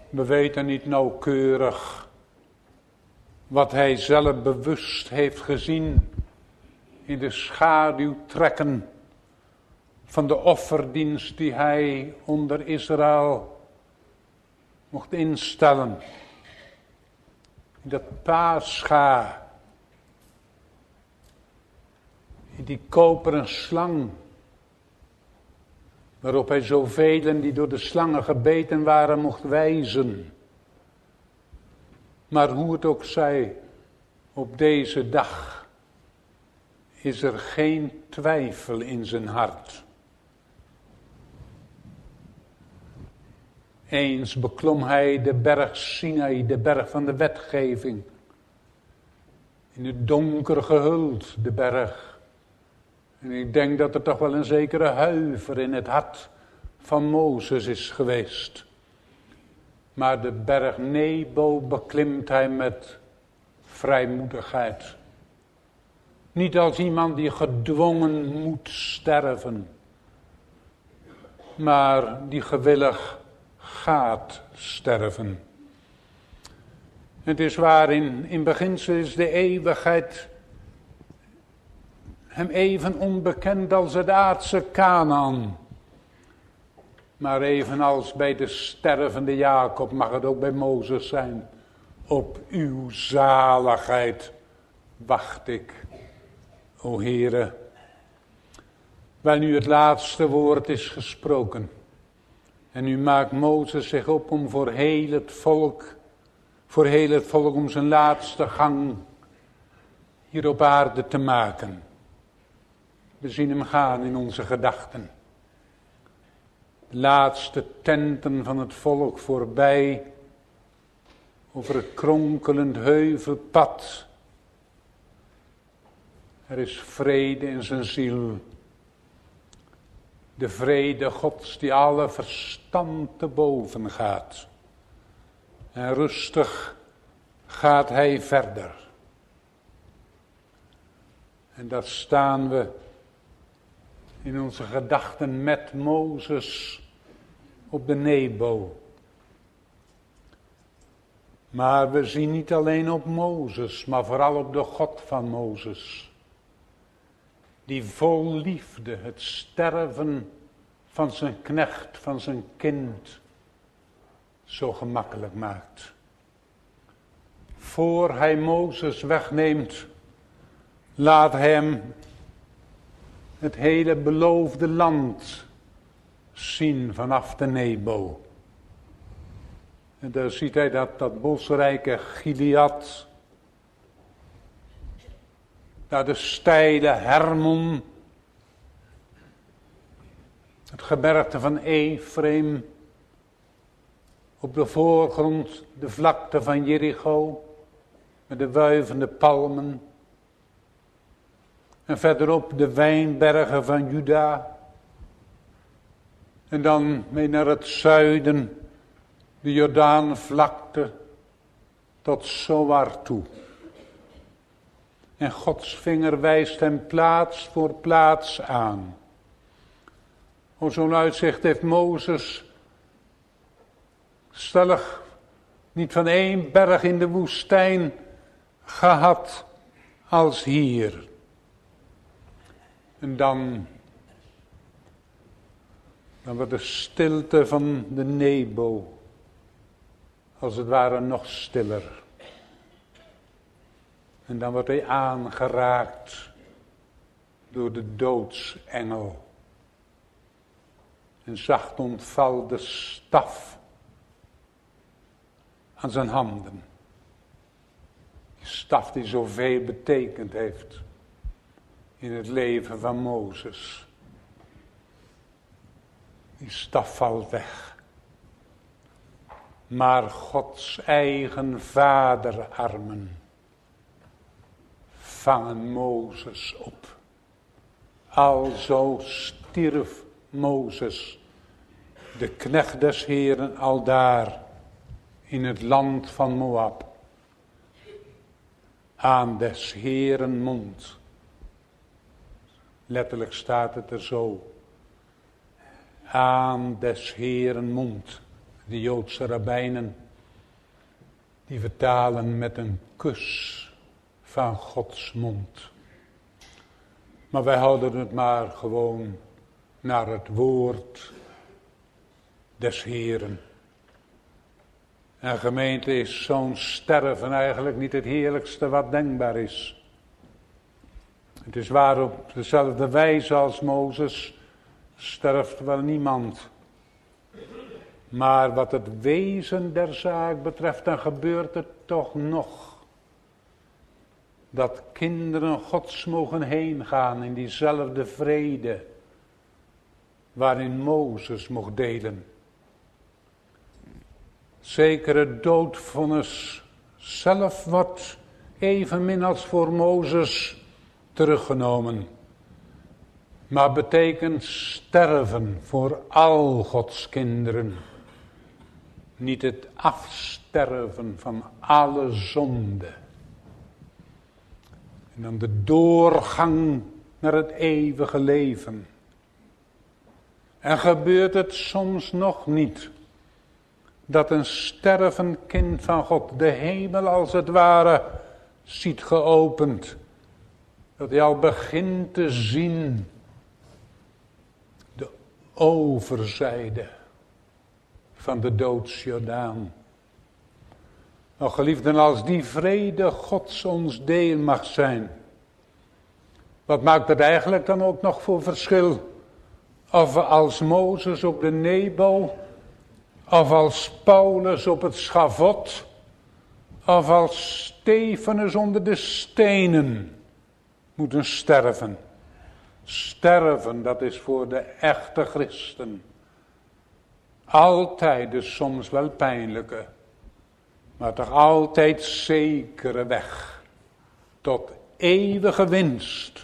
We weten niet nauwkeurig wat hij zelf bewust heeft gezien in de schaduwtrekken van de offerdienst die hij onder Israël mocht instellen. In dat Pascha, in die koperen slang, waarop hij zoveel die door de slangen gebeten waren mocht wijzen. Maar hoe het ook zij, op deze dag is er geen twijfel in zijn hart. Eens beklom hij de berg Sinai, de berg van de wetgeving. In het donker gehuld, de berg. En ik denk dat er toch wel een zekere huiver in het hart van Mozes is geweest. Maar de berg Nebo beklimt hij met vrijmoedigheid. Niet als iemand die gedwongen moet sterven, maar die gewillig gaat sterven. Het is waar, in beginsel is de eeuwigheid hem even onbekend als het aardse Kanaan. Maar evenals bij de stervende Jacob mag het ook bij Mozes zijn. Op uw zaligheid wacht ik, o Heere. Wel nu het laatste woord is gesproken. En nu maakt Mozes zich op om voor heel het volk om zijn laatste gang hier op aarde te maken. We zien hem gaan in onze gedachten. De laatste tenten van het volk voorbij, over het kronkelend heuvelpad. Er is vrede in zijn ziel. De vrede Gods die alle verstand te boven gaat. En rustig gaat hij verder. En daar staan we in onze gedachten met Mozes op de Nebo. Maar we zien niet alleen op Mozes, maar vooral op de God van Mozes. Die vol liefde het sterven van zijn knecht, van zijn kind, zo gemakkelijk maakt. Voor hij Mozes wegneemt, laat hij hem het hele beloofde land zien vanaf de Nebo. En daar ziet hij dat bosrijke Gilead, daar de steile Hermon, het gebergte van Efraim, op de voorgrond de vlakte van Jericho, met de wuivende palmen. En verderop de wijnbergen van Juda. En dan mee naar het zuiden, de Jordaanvlakte, tot Zoar toe. En Gods vinger wijst hem plaats voor plaats aan. O, zo'n uitzicht heeft Mozes stellig niet van één berg in de woestijn gehad als hier. En dan wordt de stilte van de Nebo als het ware nog stiller. En dan wordt hij aangeraakt door de doodsengel. En zacht ontvalt de staf aan zijn handen. Die staf die zoveel betekend heeft in het leven van Mozes. Die staf valt weg. Maar Gods eigen vaderarmen vangen Mozes op. Alzo stierf Mozes, de knecht des Heeren, aldaar in het land van Moab. Aan des Heeren mond. Letterlijk staat het er zo. Aan des Heeren mond. De Joodse rabbijnen, die vertalen met een kus van Gods mond. Maar wij houden het maar gewoon naar het woord des Heeren. En gemeente, is zo'n sterven eigenlijk niet het heerlijkste wat denkbaar is. Het is waar, op dezelfde wijze als Mozes sterft wel niemand. Maar wat het wezen der zaak betreft, dan gebeurt het toch nog. Dat kinderen Gods mogen heen gaan in diezelfde vrede waarin Mozes mocht delen. Zeker het doodvonnis zelf wordt evenmin als voor Mozes teruggenomen. Maar betekent sterven voor al Gods kinderen. Niet het afsterven van alle zonde. En dan de doorgang naar het eeuwige leven. En gebeurt het soms nog niet dat een stervend kind van God de hemel als het ware ziet geopend. Dat hij al begint te zien de overzijde van de doodsjordaan. Nou geliefden, als die vrede Gods ons deel mag zijn, wat maakt het eigenlijk dan ook nog voor verschil? Of we als Mozes op de Nebo, of als Paulus op het schavot, of als Stefanus onder de stenen moeten sterven. Sterven, dat is voor de echte christen altijd de soms wel pijnlijke, maar toch altijd zekere weg tot eeuwige winst.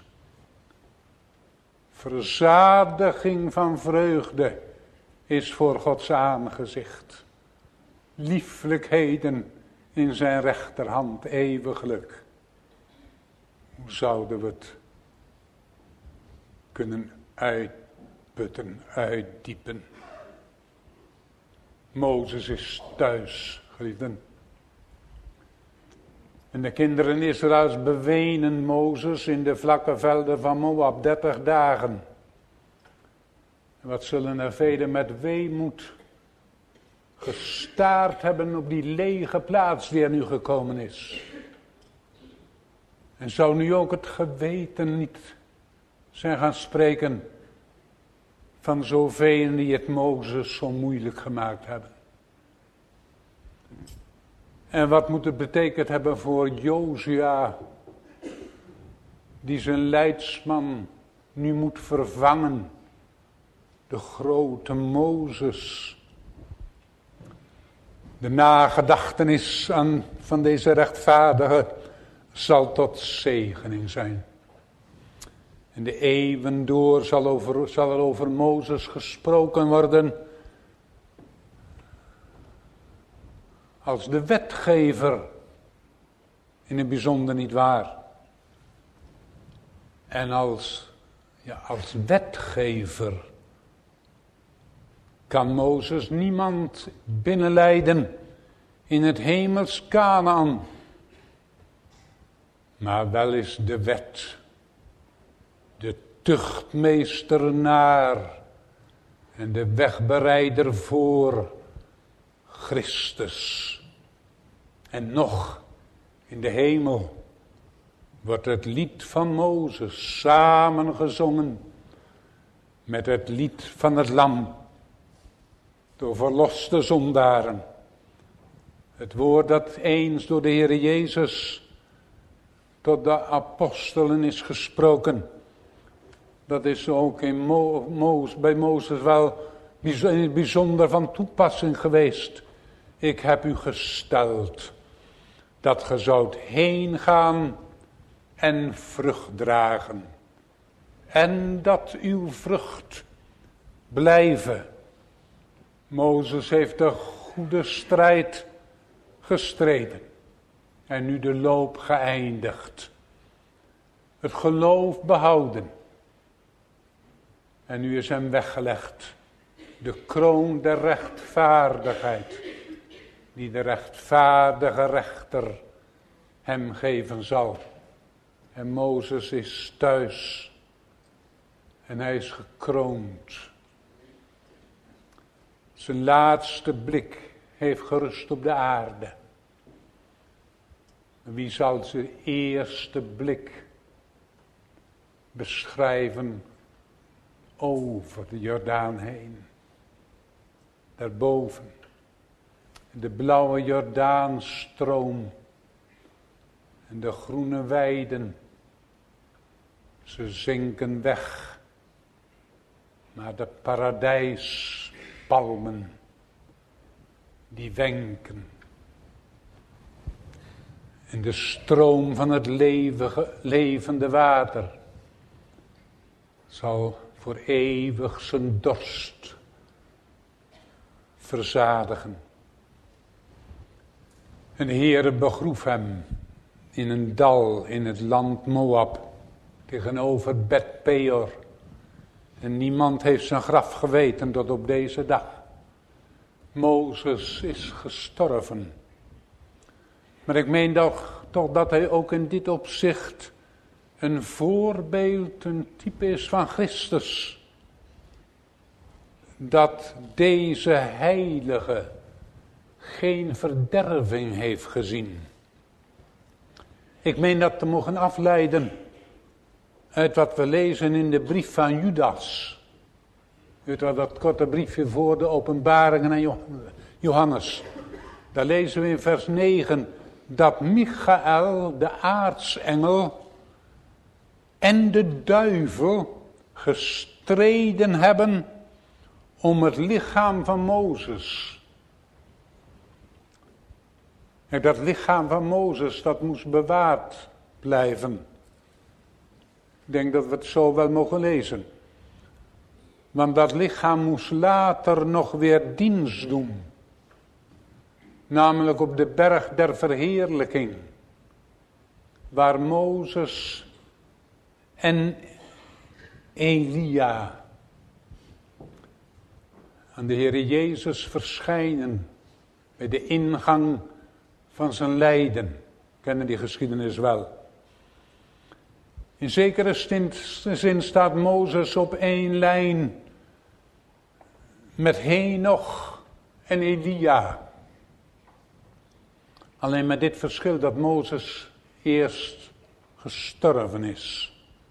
Verzadiging van vreugde is voor Gods aangezicht. Lieflijkheden in zijn rechterhand, eeuwiglijk. Hoe zouden we het kunnen uitputten, uitdiepen? Mozes is thuis, geliefden. En de kinderen Israëls bewenen Mozes in de vlakke velden van Moab 30 dagen. En wat zullen er velen met weemoed gestaard hebben op die lege plaats die er nu gekomen is. En zou nu ook het geweten niet zijn gaan spreken van zoveel die het Mozes zo moeilijk gemaakt hebben. En wat moet het betekend hebben voor Jozua, die zijn leidsman nu moet vervangen, de grote Mozes. De nagedachtenis van deze rechtvaardige zal tot zegening zijn. En de eeuwen door zal er over Mozes gesproken worden als de wetgever, in het bijzonder niet waar. En als wetgever kan Mozes niemand binnenleiden in het hemels Kanaan. Maar wel is de wet de tuchtmeestenaar en de wegbereider voor Christus. En nog in de hemel wordt het lied van Mozes samengezongen met het lied van het lam door verloste zondaren. Het woord dat eens door de Heer Jezus tot de apostelen is gesproken, dat is ook bij Mozes wel in het bijzonder van toepassing geweest. Ik heb u gesteld dat ge zoudt heen gaan en vrucht dragen. En dat uw vrucht blijven. Mozes heeft de goede strijd gestreden. En nu de loop geëindigd. Het geloof behouden. En nu is hem weggelegd de kroon der rechtvaardigheid, die de rechtvaardige rechter hem geven zal. En Mozes is thuis en hij is gekroond. Zijn laatste blik heeft gerust op de aarde. Wie zal zijn eerste blik beschrijven over de Jordaan heen? Daarboven, de blauwe Jordaanstroom en de groene weiden, ze zinken weg, maar de paradijspalmen, die wenken. En de stroom van het levende water zal voor eeuwig zijn dorst verzadigen. En de Heere begroef hem in een dal in het land Moab, tegenover Bet Peor. En niemand heeft zijn graf geweten tot op deze dag. Mozes is gestorven. Maar ik meen toch dat hij ook in dit opzicht een voorbeeld, een type is van Christus. Dat deze heilige geen verderving heeft gezien. Ik meen dat te mogen afleiden uit wat we lezen in de brief van Judas. Uit dat korte briefje voor de openbaringen aan Johannes. Daar lezen we in vers 9 dat Michael, de aartsengel, en de duivel gestreden hebben om het lichaam van Mozes. En dat lichaam van Mozes, dat moest bewaard blijven. Ik denk dat we het zo wel mogen lezen. Want dat lichaam moest later nog weer dienst doen. Namelijk op de berg der verheerlijking. Waar Mozes en Elia aan de Heer Jezus verschijnen. Bij de ingang van zijn lijden. Kennen die geschiedenis wel. In zekere zin staat Mozes op één lijn met Henoch en Elia. Alleen met dit verschil dat Mozes eerst gestorven is.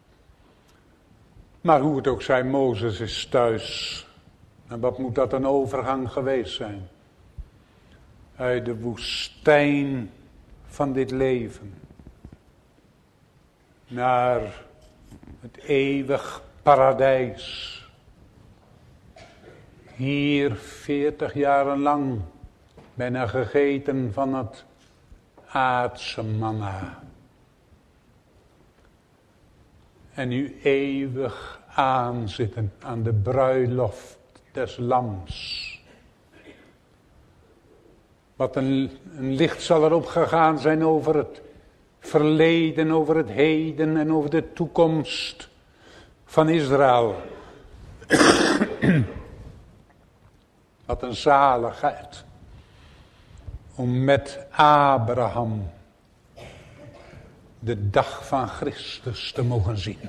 Maar hoe het ook zij, Mozes is thuis. En wat moet dat een overgang geweest zijn? Uit de woestijn van dit leven. Naar het eeuwig paradijs. Hier 40 jaren lang bijna gegeten van het aardse manna. En nu eeuwig aanzitten aan de bruiloft des lams. Wat een licht zal erop gegaan zijn over het verleden, over het heden en over de toekomst van Israël. Wat een zaligheid om met Abraham de dag van Christus te mogen zien.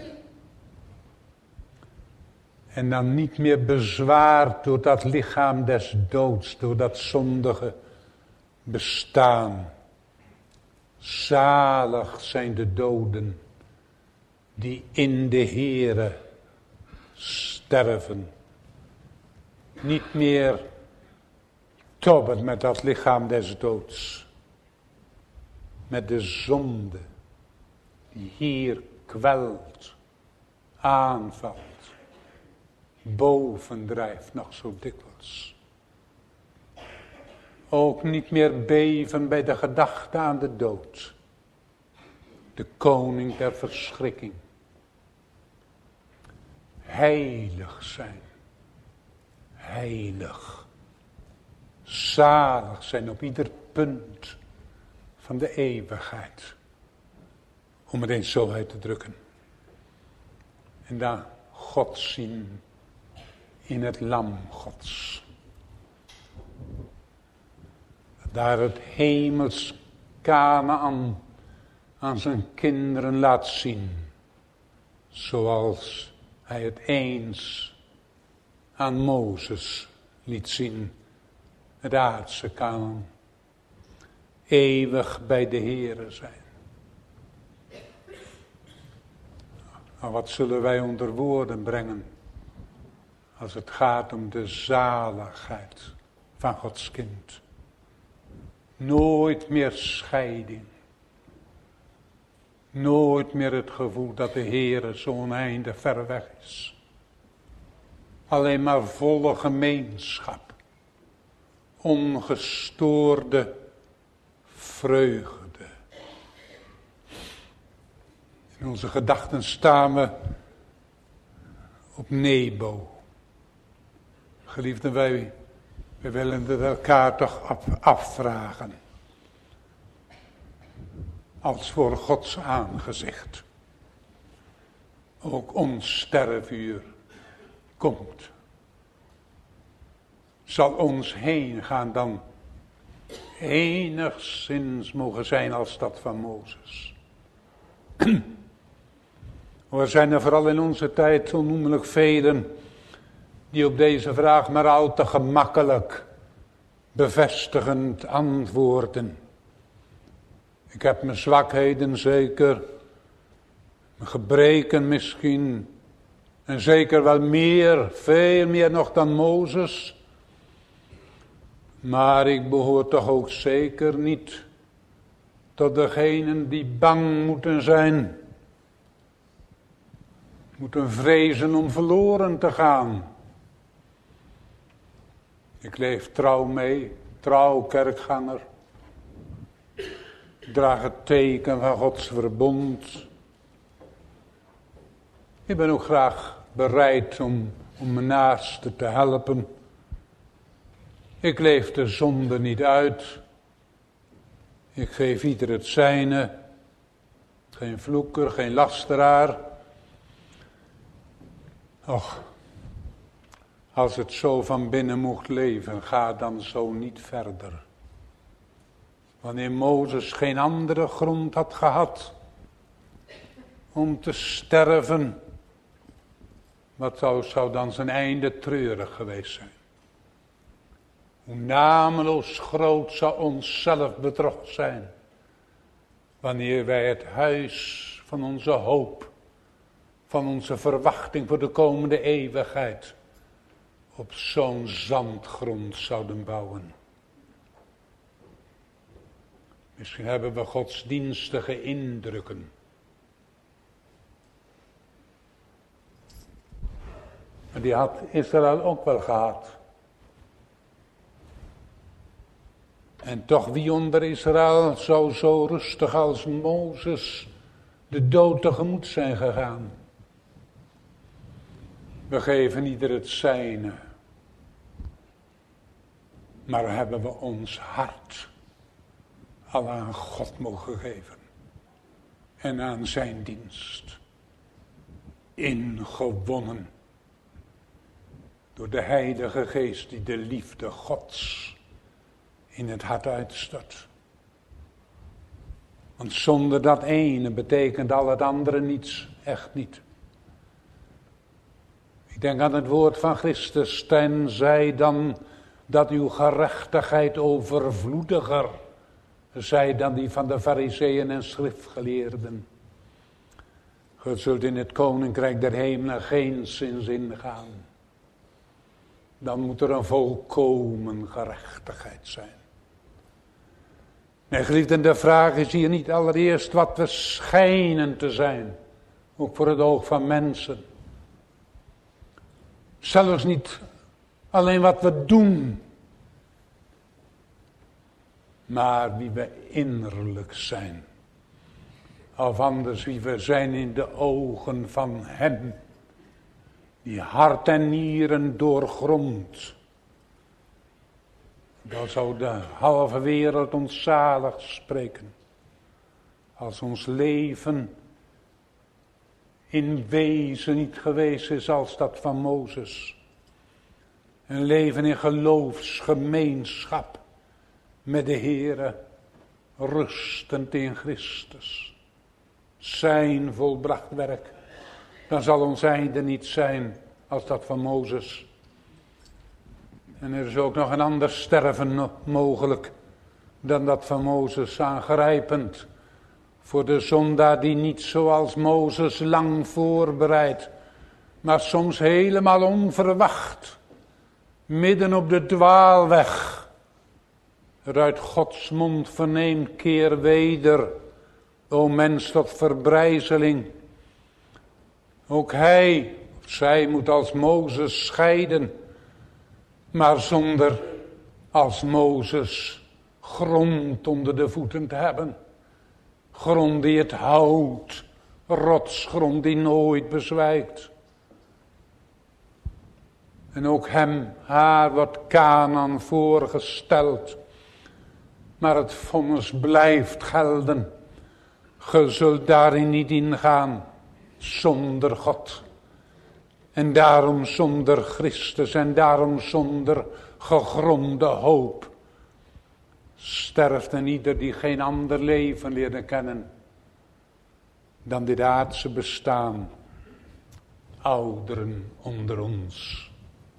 En dan niet meer bezwaard door dat lichaam des doods, door dat zondige bestaan. Zalig zijn de doden die in de Heere sterven. Niet meer tobbend met dat lichaam des doods. Met de zonde die hier kwelt, aanvalt, bovendrijft nog zo dikwijls. Ook niet meer beven bij de gedachte aan de dood. De koning der verschrikking. Heilig zijn. Heilig. Zalig zijn op ieder punt van de eeuwigheid. Om het eens zo uit te drukken. En dan God zien in het lam Gods. Daar het hemels Kanaan aan zijn kinderen laat zien. Zoals hij het eens aan Mozes liet zien. Het aardse Kanaan. Eeuwig bij de Heere zijn. Maar wat zullen wij onder woorden brengen als het gaat om de zaligheid van Gods kind? Nooit meer scheiding. Nooit meer het gevoel dat de Heere zo oneindig ver weg is. Alleen maar volle gemeenschap. Ongestoorde vreugde. In onze gedachten staan we op Nebo. Geliefden, wij willen het elkaar toch afvragen. Als voor Gods aangezicht. Ook ons sterfuur komt. Zal ons heen gaan dan enigszins mogen zijn als dat van Mozes. Er zijn er vooral in onze tijd onnoemelijk velen die op deze vraag maar al te gemakkelijk bevestigend antwoorden. Ik heb mijn zwakheden zeker, mijn gebreken misschien, en zeker wel meer, veel meer nog dan Mozes. Maar ik behoor toch ook zeker niet tot degenen die bang moeten zijn. Moeten vrezen om verloren te gaan. Ik leef trouw mee, trouw kerkganger. Ik draag het teken van Gods verbond. Ik ben ook graag bereid om mijn naaste te helpen. Ik leef de zonde niet uit. Ik geef ieder het zijne. Geen vloeker, geen lasteraar. Och, als het zo van binnen mocht leven, ga dan zo niet verder. Wanneer Mozes geen andere grond had gehad om te sterven, wat zou dan zijn einde treurig geweest zijn? Hoe nameloos groot zou ons zelfbedrog zijn, wanneer wij het huis van onze hoop, van onze verwachting voor de komende eeuwigheid, op zo'n zandgrond zouden bouwen. Misschien hebben we godsdienstige indrukken. Maar die had Israël ook wel gehad. En toch, wie onder Israël zou zo rustig als Mozes de dood tegemoet zijn gegaan? We geven ieder het zijne. Maar hebben we ons hart al aan God mogen geven. En aan zijn dienst. Ingewonnen. Door de Heilige Geest die de liefde Gods in het hart uitstort. Want zonder dat ene betekent al het andere niets. Echt niet. Ik denk aan het woord van Christus. Tenzij dan dat uw gerechtigheid overvloediger zij dan die van de Farizeeën en schriftgeleerden. Ge zult in het koninkrijk der hemelen geenszins ingaan. Dan moet er een volkomen gerechtigheid zijn. Mijn geliefden, de vraag is hier niet allereerst wat we schijnen te zijn. Ook voor het oog van mensen. Zelfs niet alleen wat we doen. Maar wie we innerlijk zijn. Of anders wie we zijn in de ogen van Hem. Die hart en nieren doorgrondt. Dan zou de halve wereld ons zalig spreken. Als ons leven in wezen niet geweest is als dat van Mozes. Een leven in geloofsgemeenschap met de Heere, rustend in Christus. Zijn volbracht werk. Dan zal ons einde niet zijn als dat van Mozes. En er is ook nog een ander sterven mogelijk dan dat van Mozes, aangrijpend. Voor de zondaar die niet zoals Mozes lang voorbereidt, maar soms helemaal onverwacht, midden op de dwaalweg, er uit Gods mond verneemt: keer weder, o mens, tot verbrijzeling. Ook hij of zij moet als Mozes scheiden, maar zonder als Mozes grond onder de voeten te hebben. Grond die het houdt, rotsgrond die nooit bezwijkt. En ook hem, haar wordt Kanaan voorgesteld. Maar het vonnis blijft gelden. Ge zult daarin niet ingaan zonder God. En daarom zonder Christus en daarom zonder gegronde hoop. Sterft en ieder die geen ander leven leerde kennen dan dit aardse bestaan. Ouderen onder ons.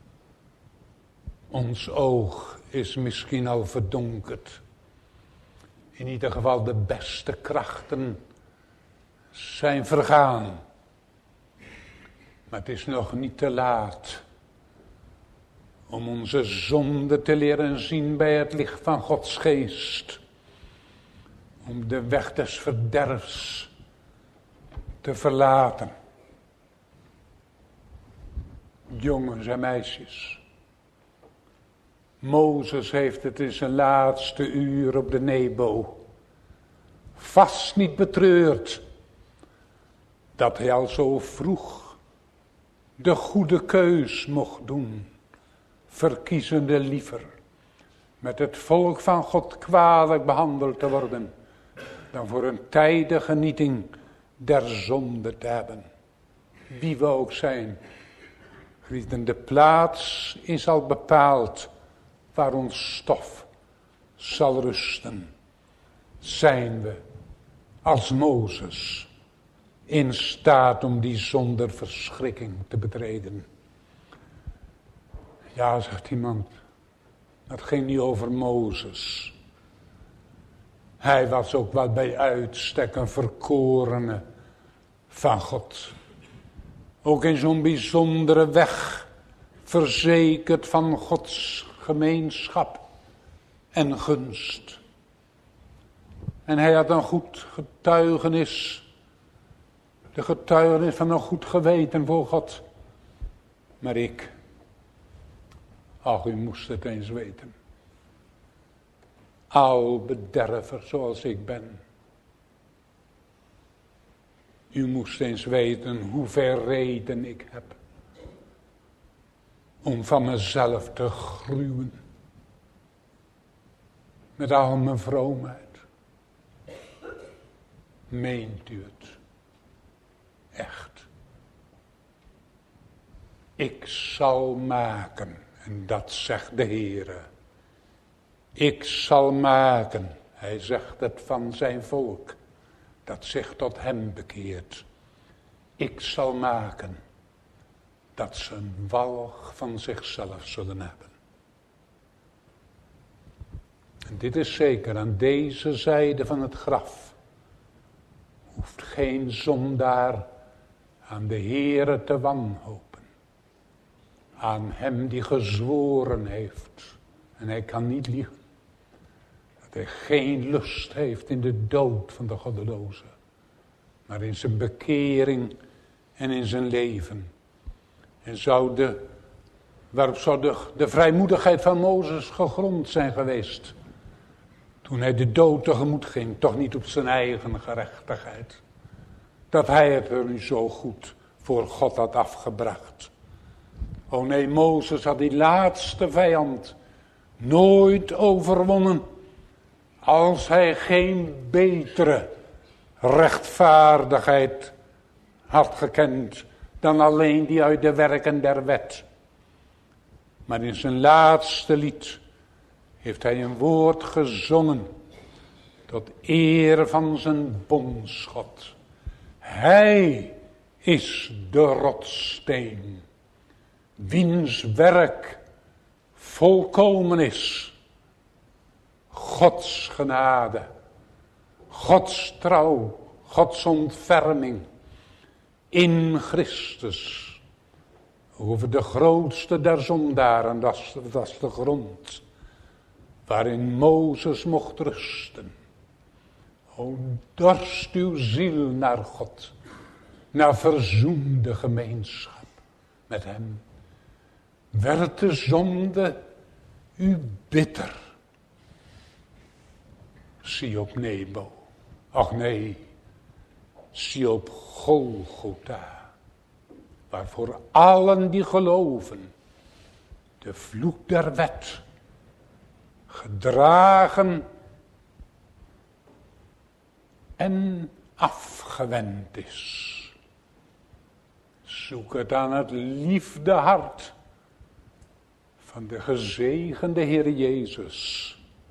Ons oog is misschien al verdonkerd. In ieder geval de beste krachten zijn vergaan. Maar het is nog niet te laat om onze zonde te leren zien bij het licht van Gods geest. Om de weg des verderfs te verlaten. Jongens en meisjes. Mozes heeft het in zijn laatste uur op de Nebo vast niet betreurd dat hij al zo vroeg de goede keus mocht doen, verkiezende liever met het volk van God kwalijk behandeld te worden dan voor een tijdige genieting der zonde te hebben. Wie we ook zijn, geliefden, de plaats is al bepaald waar ons stof zal rusten. Zijn we als Mozes in staat om die zonder verschrikking te betreden? Ja, zegt iemand, het ging niet over Mozes. Hij was ook wel bij uitstek een verkorene van God. Ook in zo'n bijzondere weg verzekerd van Gods gemeenschap en gunst. En hij had een goed getuigenis. De getuigenis van een goed geweten voor God. Maar ik, ach, u moest het eens weten. Al bederver zoals ik ben. U moest eens weten hoeveel reden ik heb om van mezelf te gruwen. Met al mijn vroomheid. Meent u het? Echt. Ik zal maken, en dat zegt de Heere. Ik zal maken, hij zegt het van zijn volk, dat zich tot hem bekeert. Ik zal maken dat ze een walg van zichzelf zullen hebben. En dit is zeker, aan deze zijde van het graf hoeft geen zondaar aan de Heere te wanhopen. Aan hem die gezworen heeft, en hij kan niet liegen, dat hij geen lust heeft in de dood van de goddeloze, maar in zijn bekering en in zijn leven. En waarop zou de vrijmoedigheid van Mozes gegrond zijn geweest, toen hij de dood tegemoet ging, toch niet op zijn eigen gerechtigheid. Dat hij het er nu zo goed voor God had afgebracht. O nee, Mozes had die laatste vijand nooit overwonnen, als hij geen betere rechtvaardigheid had gekend dan alleen die uit de werken der wet. Maar in zijn laatste lied heeft hij een woord gezongen tot eer van zijn bondsgod. Hij is de rotssteen, wiens werk volkomen is. Gods genade, Gods trouw, Gods ontferming in Christus. Over de grootste der zondaren, dat is de grond waarin Mozes mocht rusten. O, dorst uw ziel naar God, naar verzoende gemeenschap met hem. Werd de zonde u bitter? Zie op Nebo, ach nee, zie op Golgotha, waar voor allen die geloven de vloek der wet gedragen en afgewend is. Zoek het aan het liefde hart van de gezegende Heer Jezus.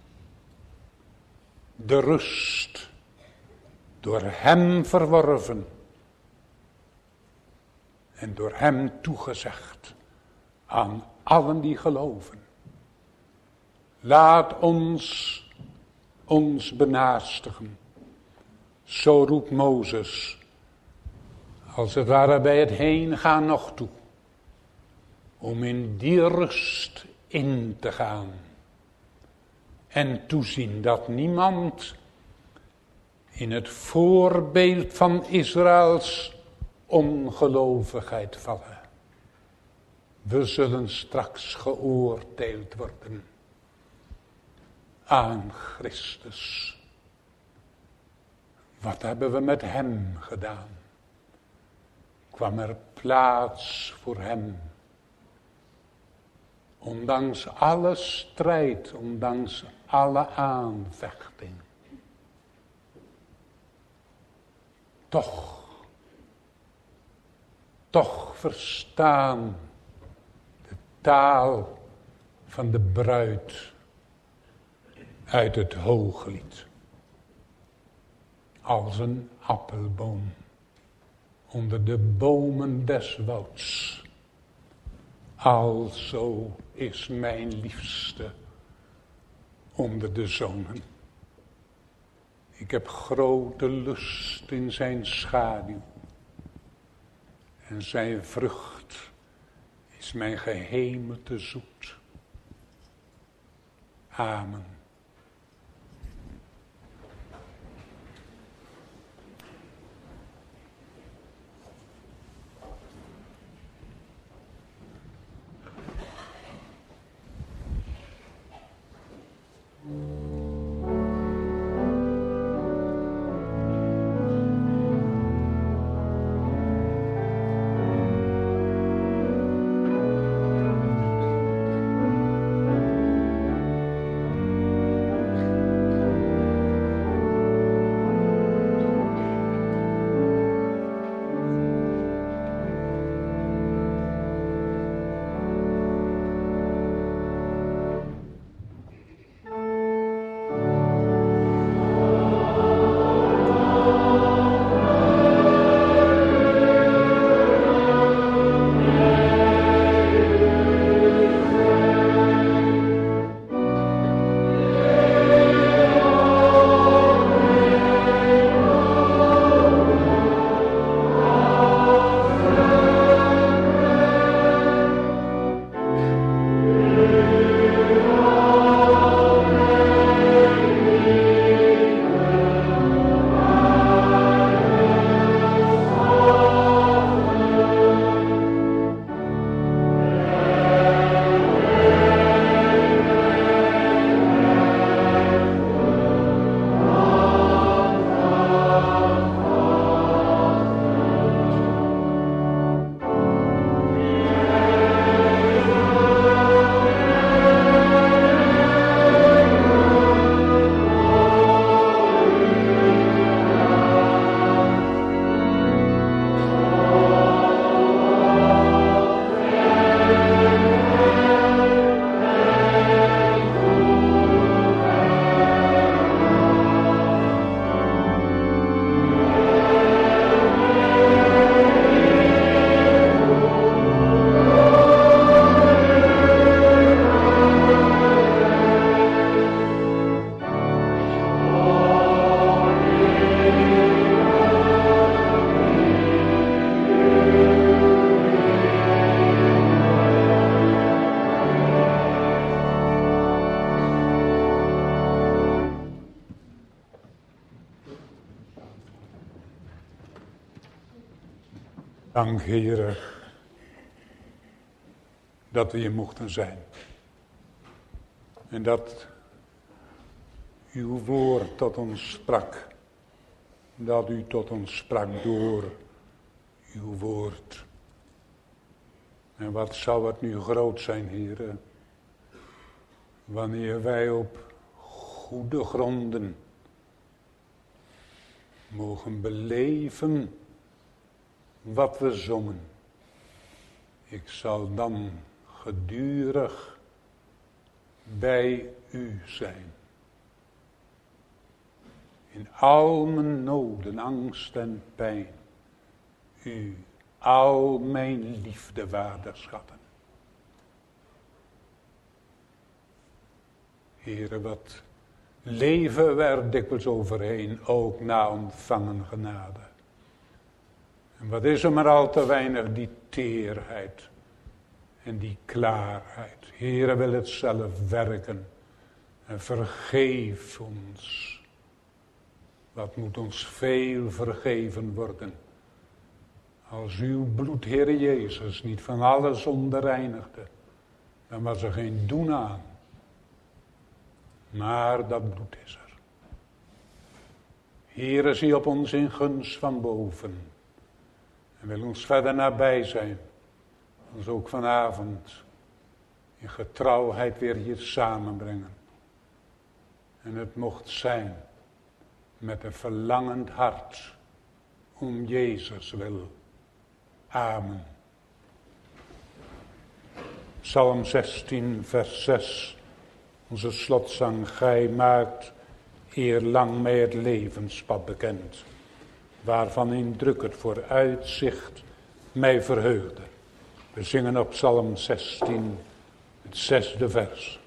De rust, door hem verworven en door hem toegezegd aan allen die geloven. Laat ons benaastigen. Zo roept Mozes, als het ware bij het heen gaan nog toe, om in die rust in te gaan. En toezien dat niemand in het voorbeeld van Israëls ongelovigheid vallen. We zullen straks geoordeeld worden aan Christus. Wat hebben we met hem gedaan? Kwam er plaats voor hem? Ondanks alle strijd, ondanks alle aanvechting. Toch verstaan de taal van de bruid uit het Hooglied. Als een appelboom onder de bomen des wouds. Alzo is mijn liefste onder de zonen. Ik heb grote lust in zijn schaduw. En zijn vrucht is mijn gehemelte zoet. Amen. Dank, Heere, dat we hier mochten zijn. En dat uw woord tot ons sprak. Dat u tot ons sprak door uw woord. En wat zou het nu groot zijn, Heere, wanneer wij op goede gronden mogen beleven wat we zongen. Ik zal dan gedurig bij u zijn. In al mijn noden, angst en pijn. U al mijn liefde waarderschatten. Heere, wat leven we er dikwijls overheen, ook na ontvangen genade. En wat is er maar al te weinig, die teerheid en die klaarheid. Heere, wil het zelf werken en vergeef ons. Wat moet ons veel vergeven worden. Als uw bloed, Heere Jezus, niet van alles onderreinigde, dan was er geen doen aan. Maar dat bloed is er. Heere, zie op ons in gunst van boven. En wil ons verder nabij zijn. Ons ook vanavond in getrouwheid weer hier samenbrengen. En het mocht zijn met een verlangend hart om Jezus wil. Amen. Psalm 16 vers 6. Onze slotzang. Gij maakt eerlang mij het levenspad bekend. Waarvan in druk het vooruitzicht mij verheugde. We zingen op Psalm 16 het 6e vers.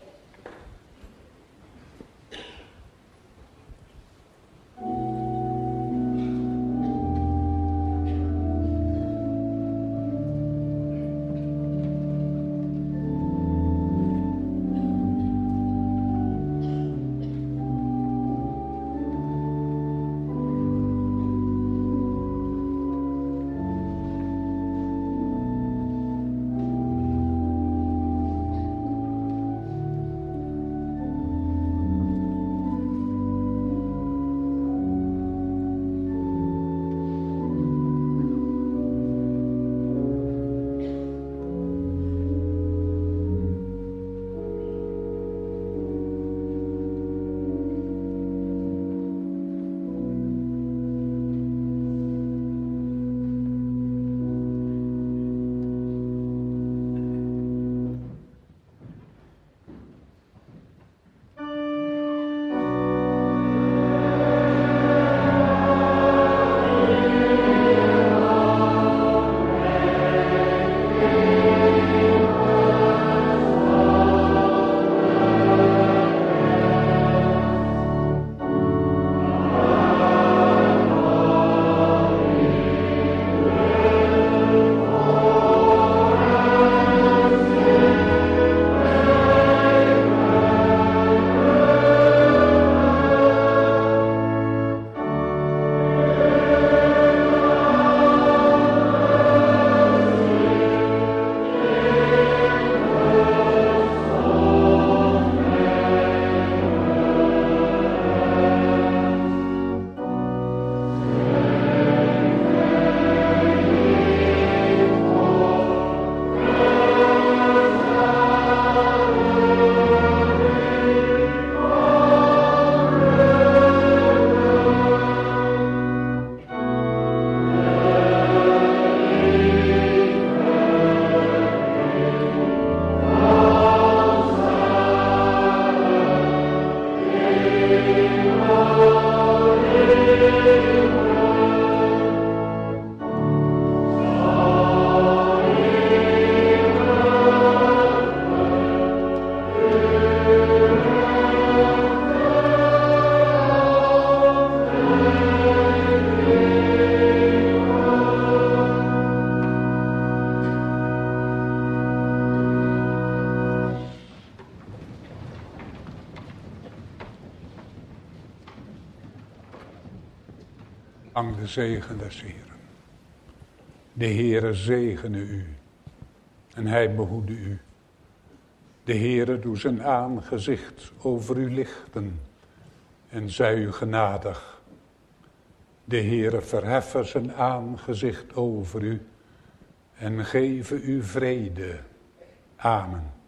Ontvang de zegen des Heeren. De Heere zegene u en hij behoede u. De Heere doe zijn aangezicht over u lichten en zij u genadig. De Heere verheffen zijn aangezicht over u en geven u vrede. Amen.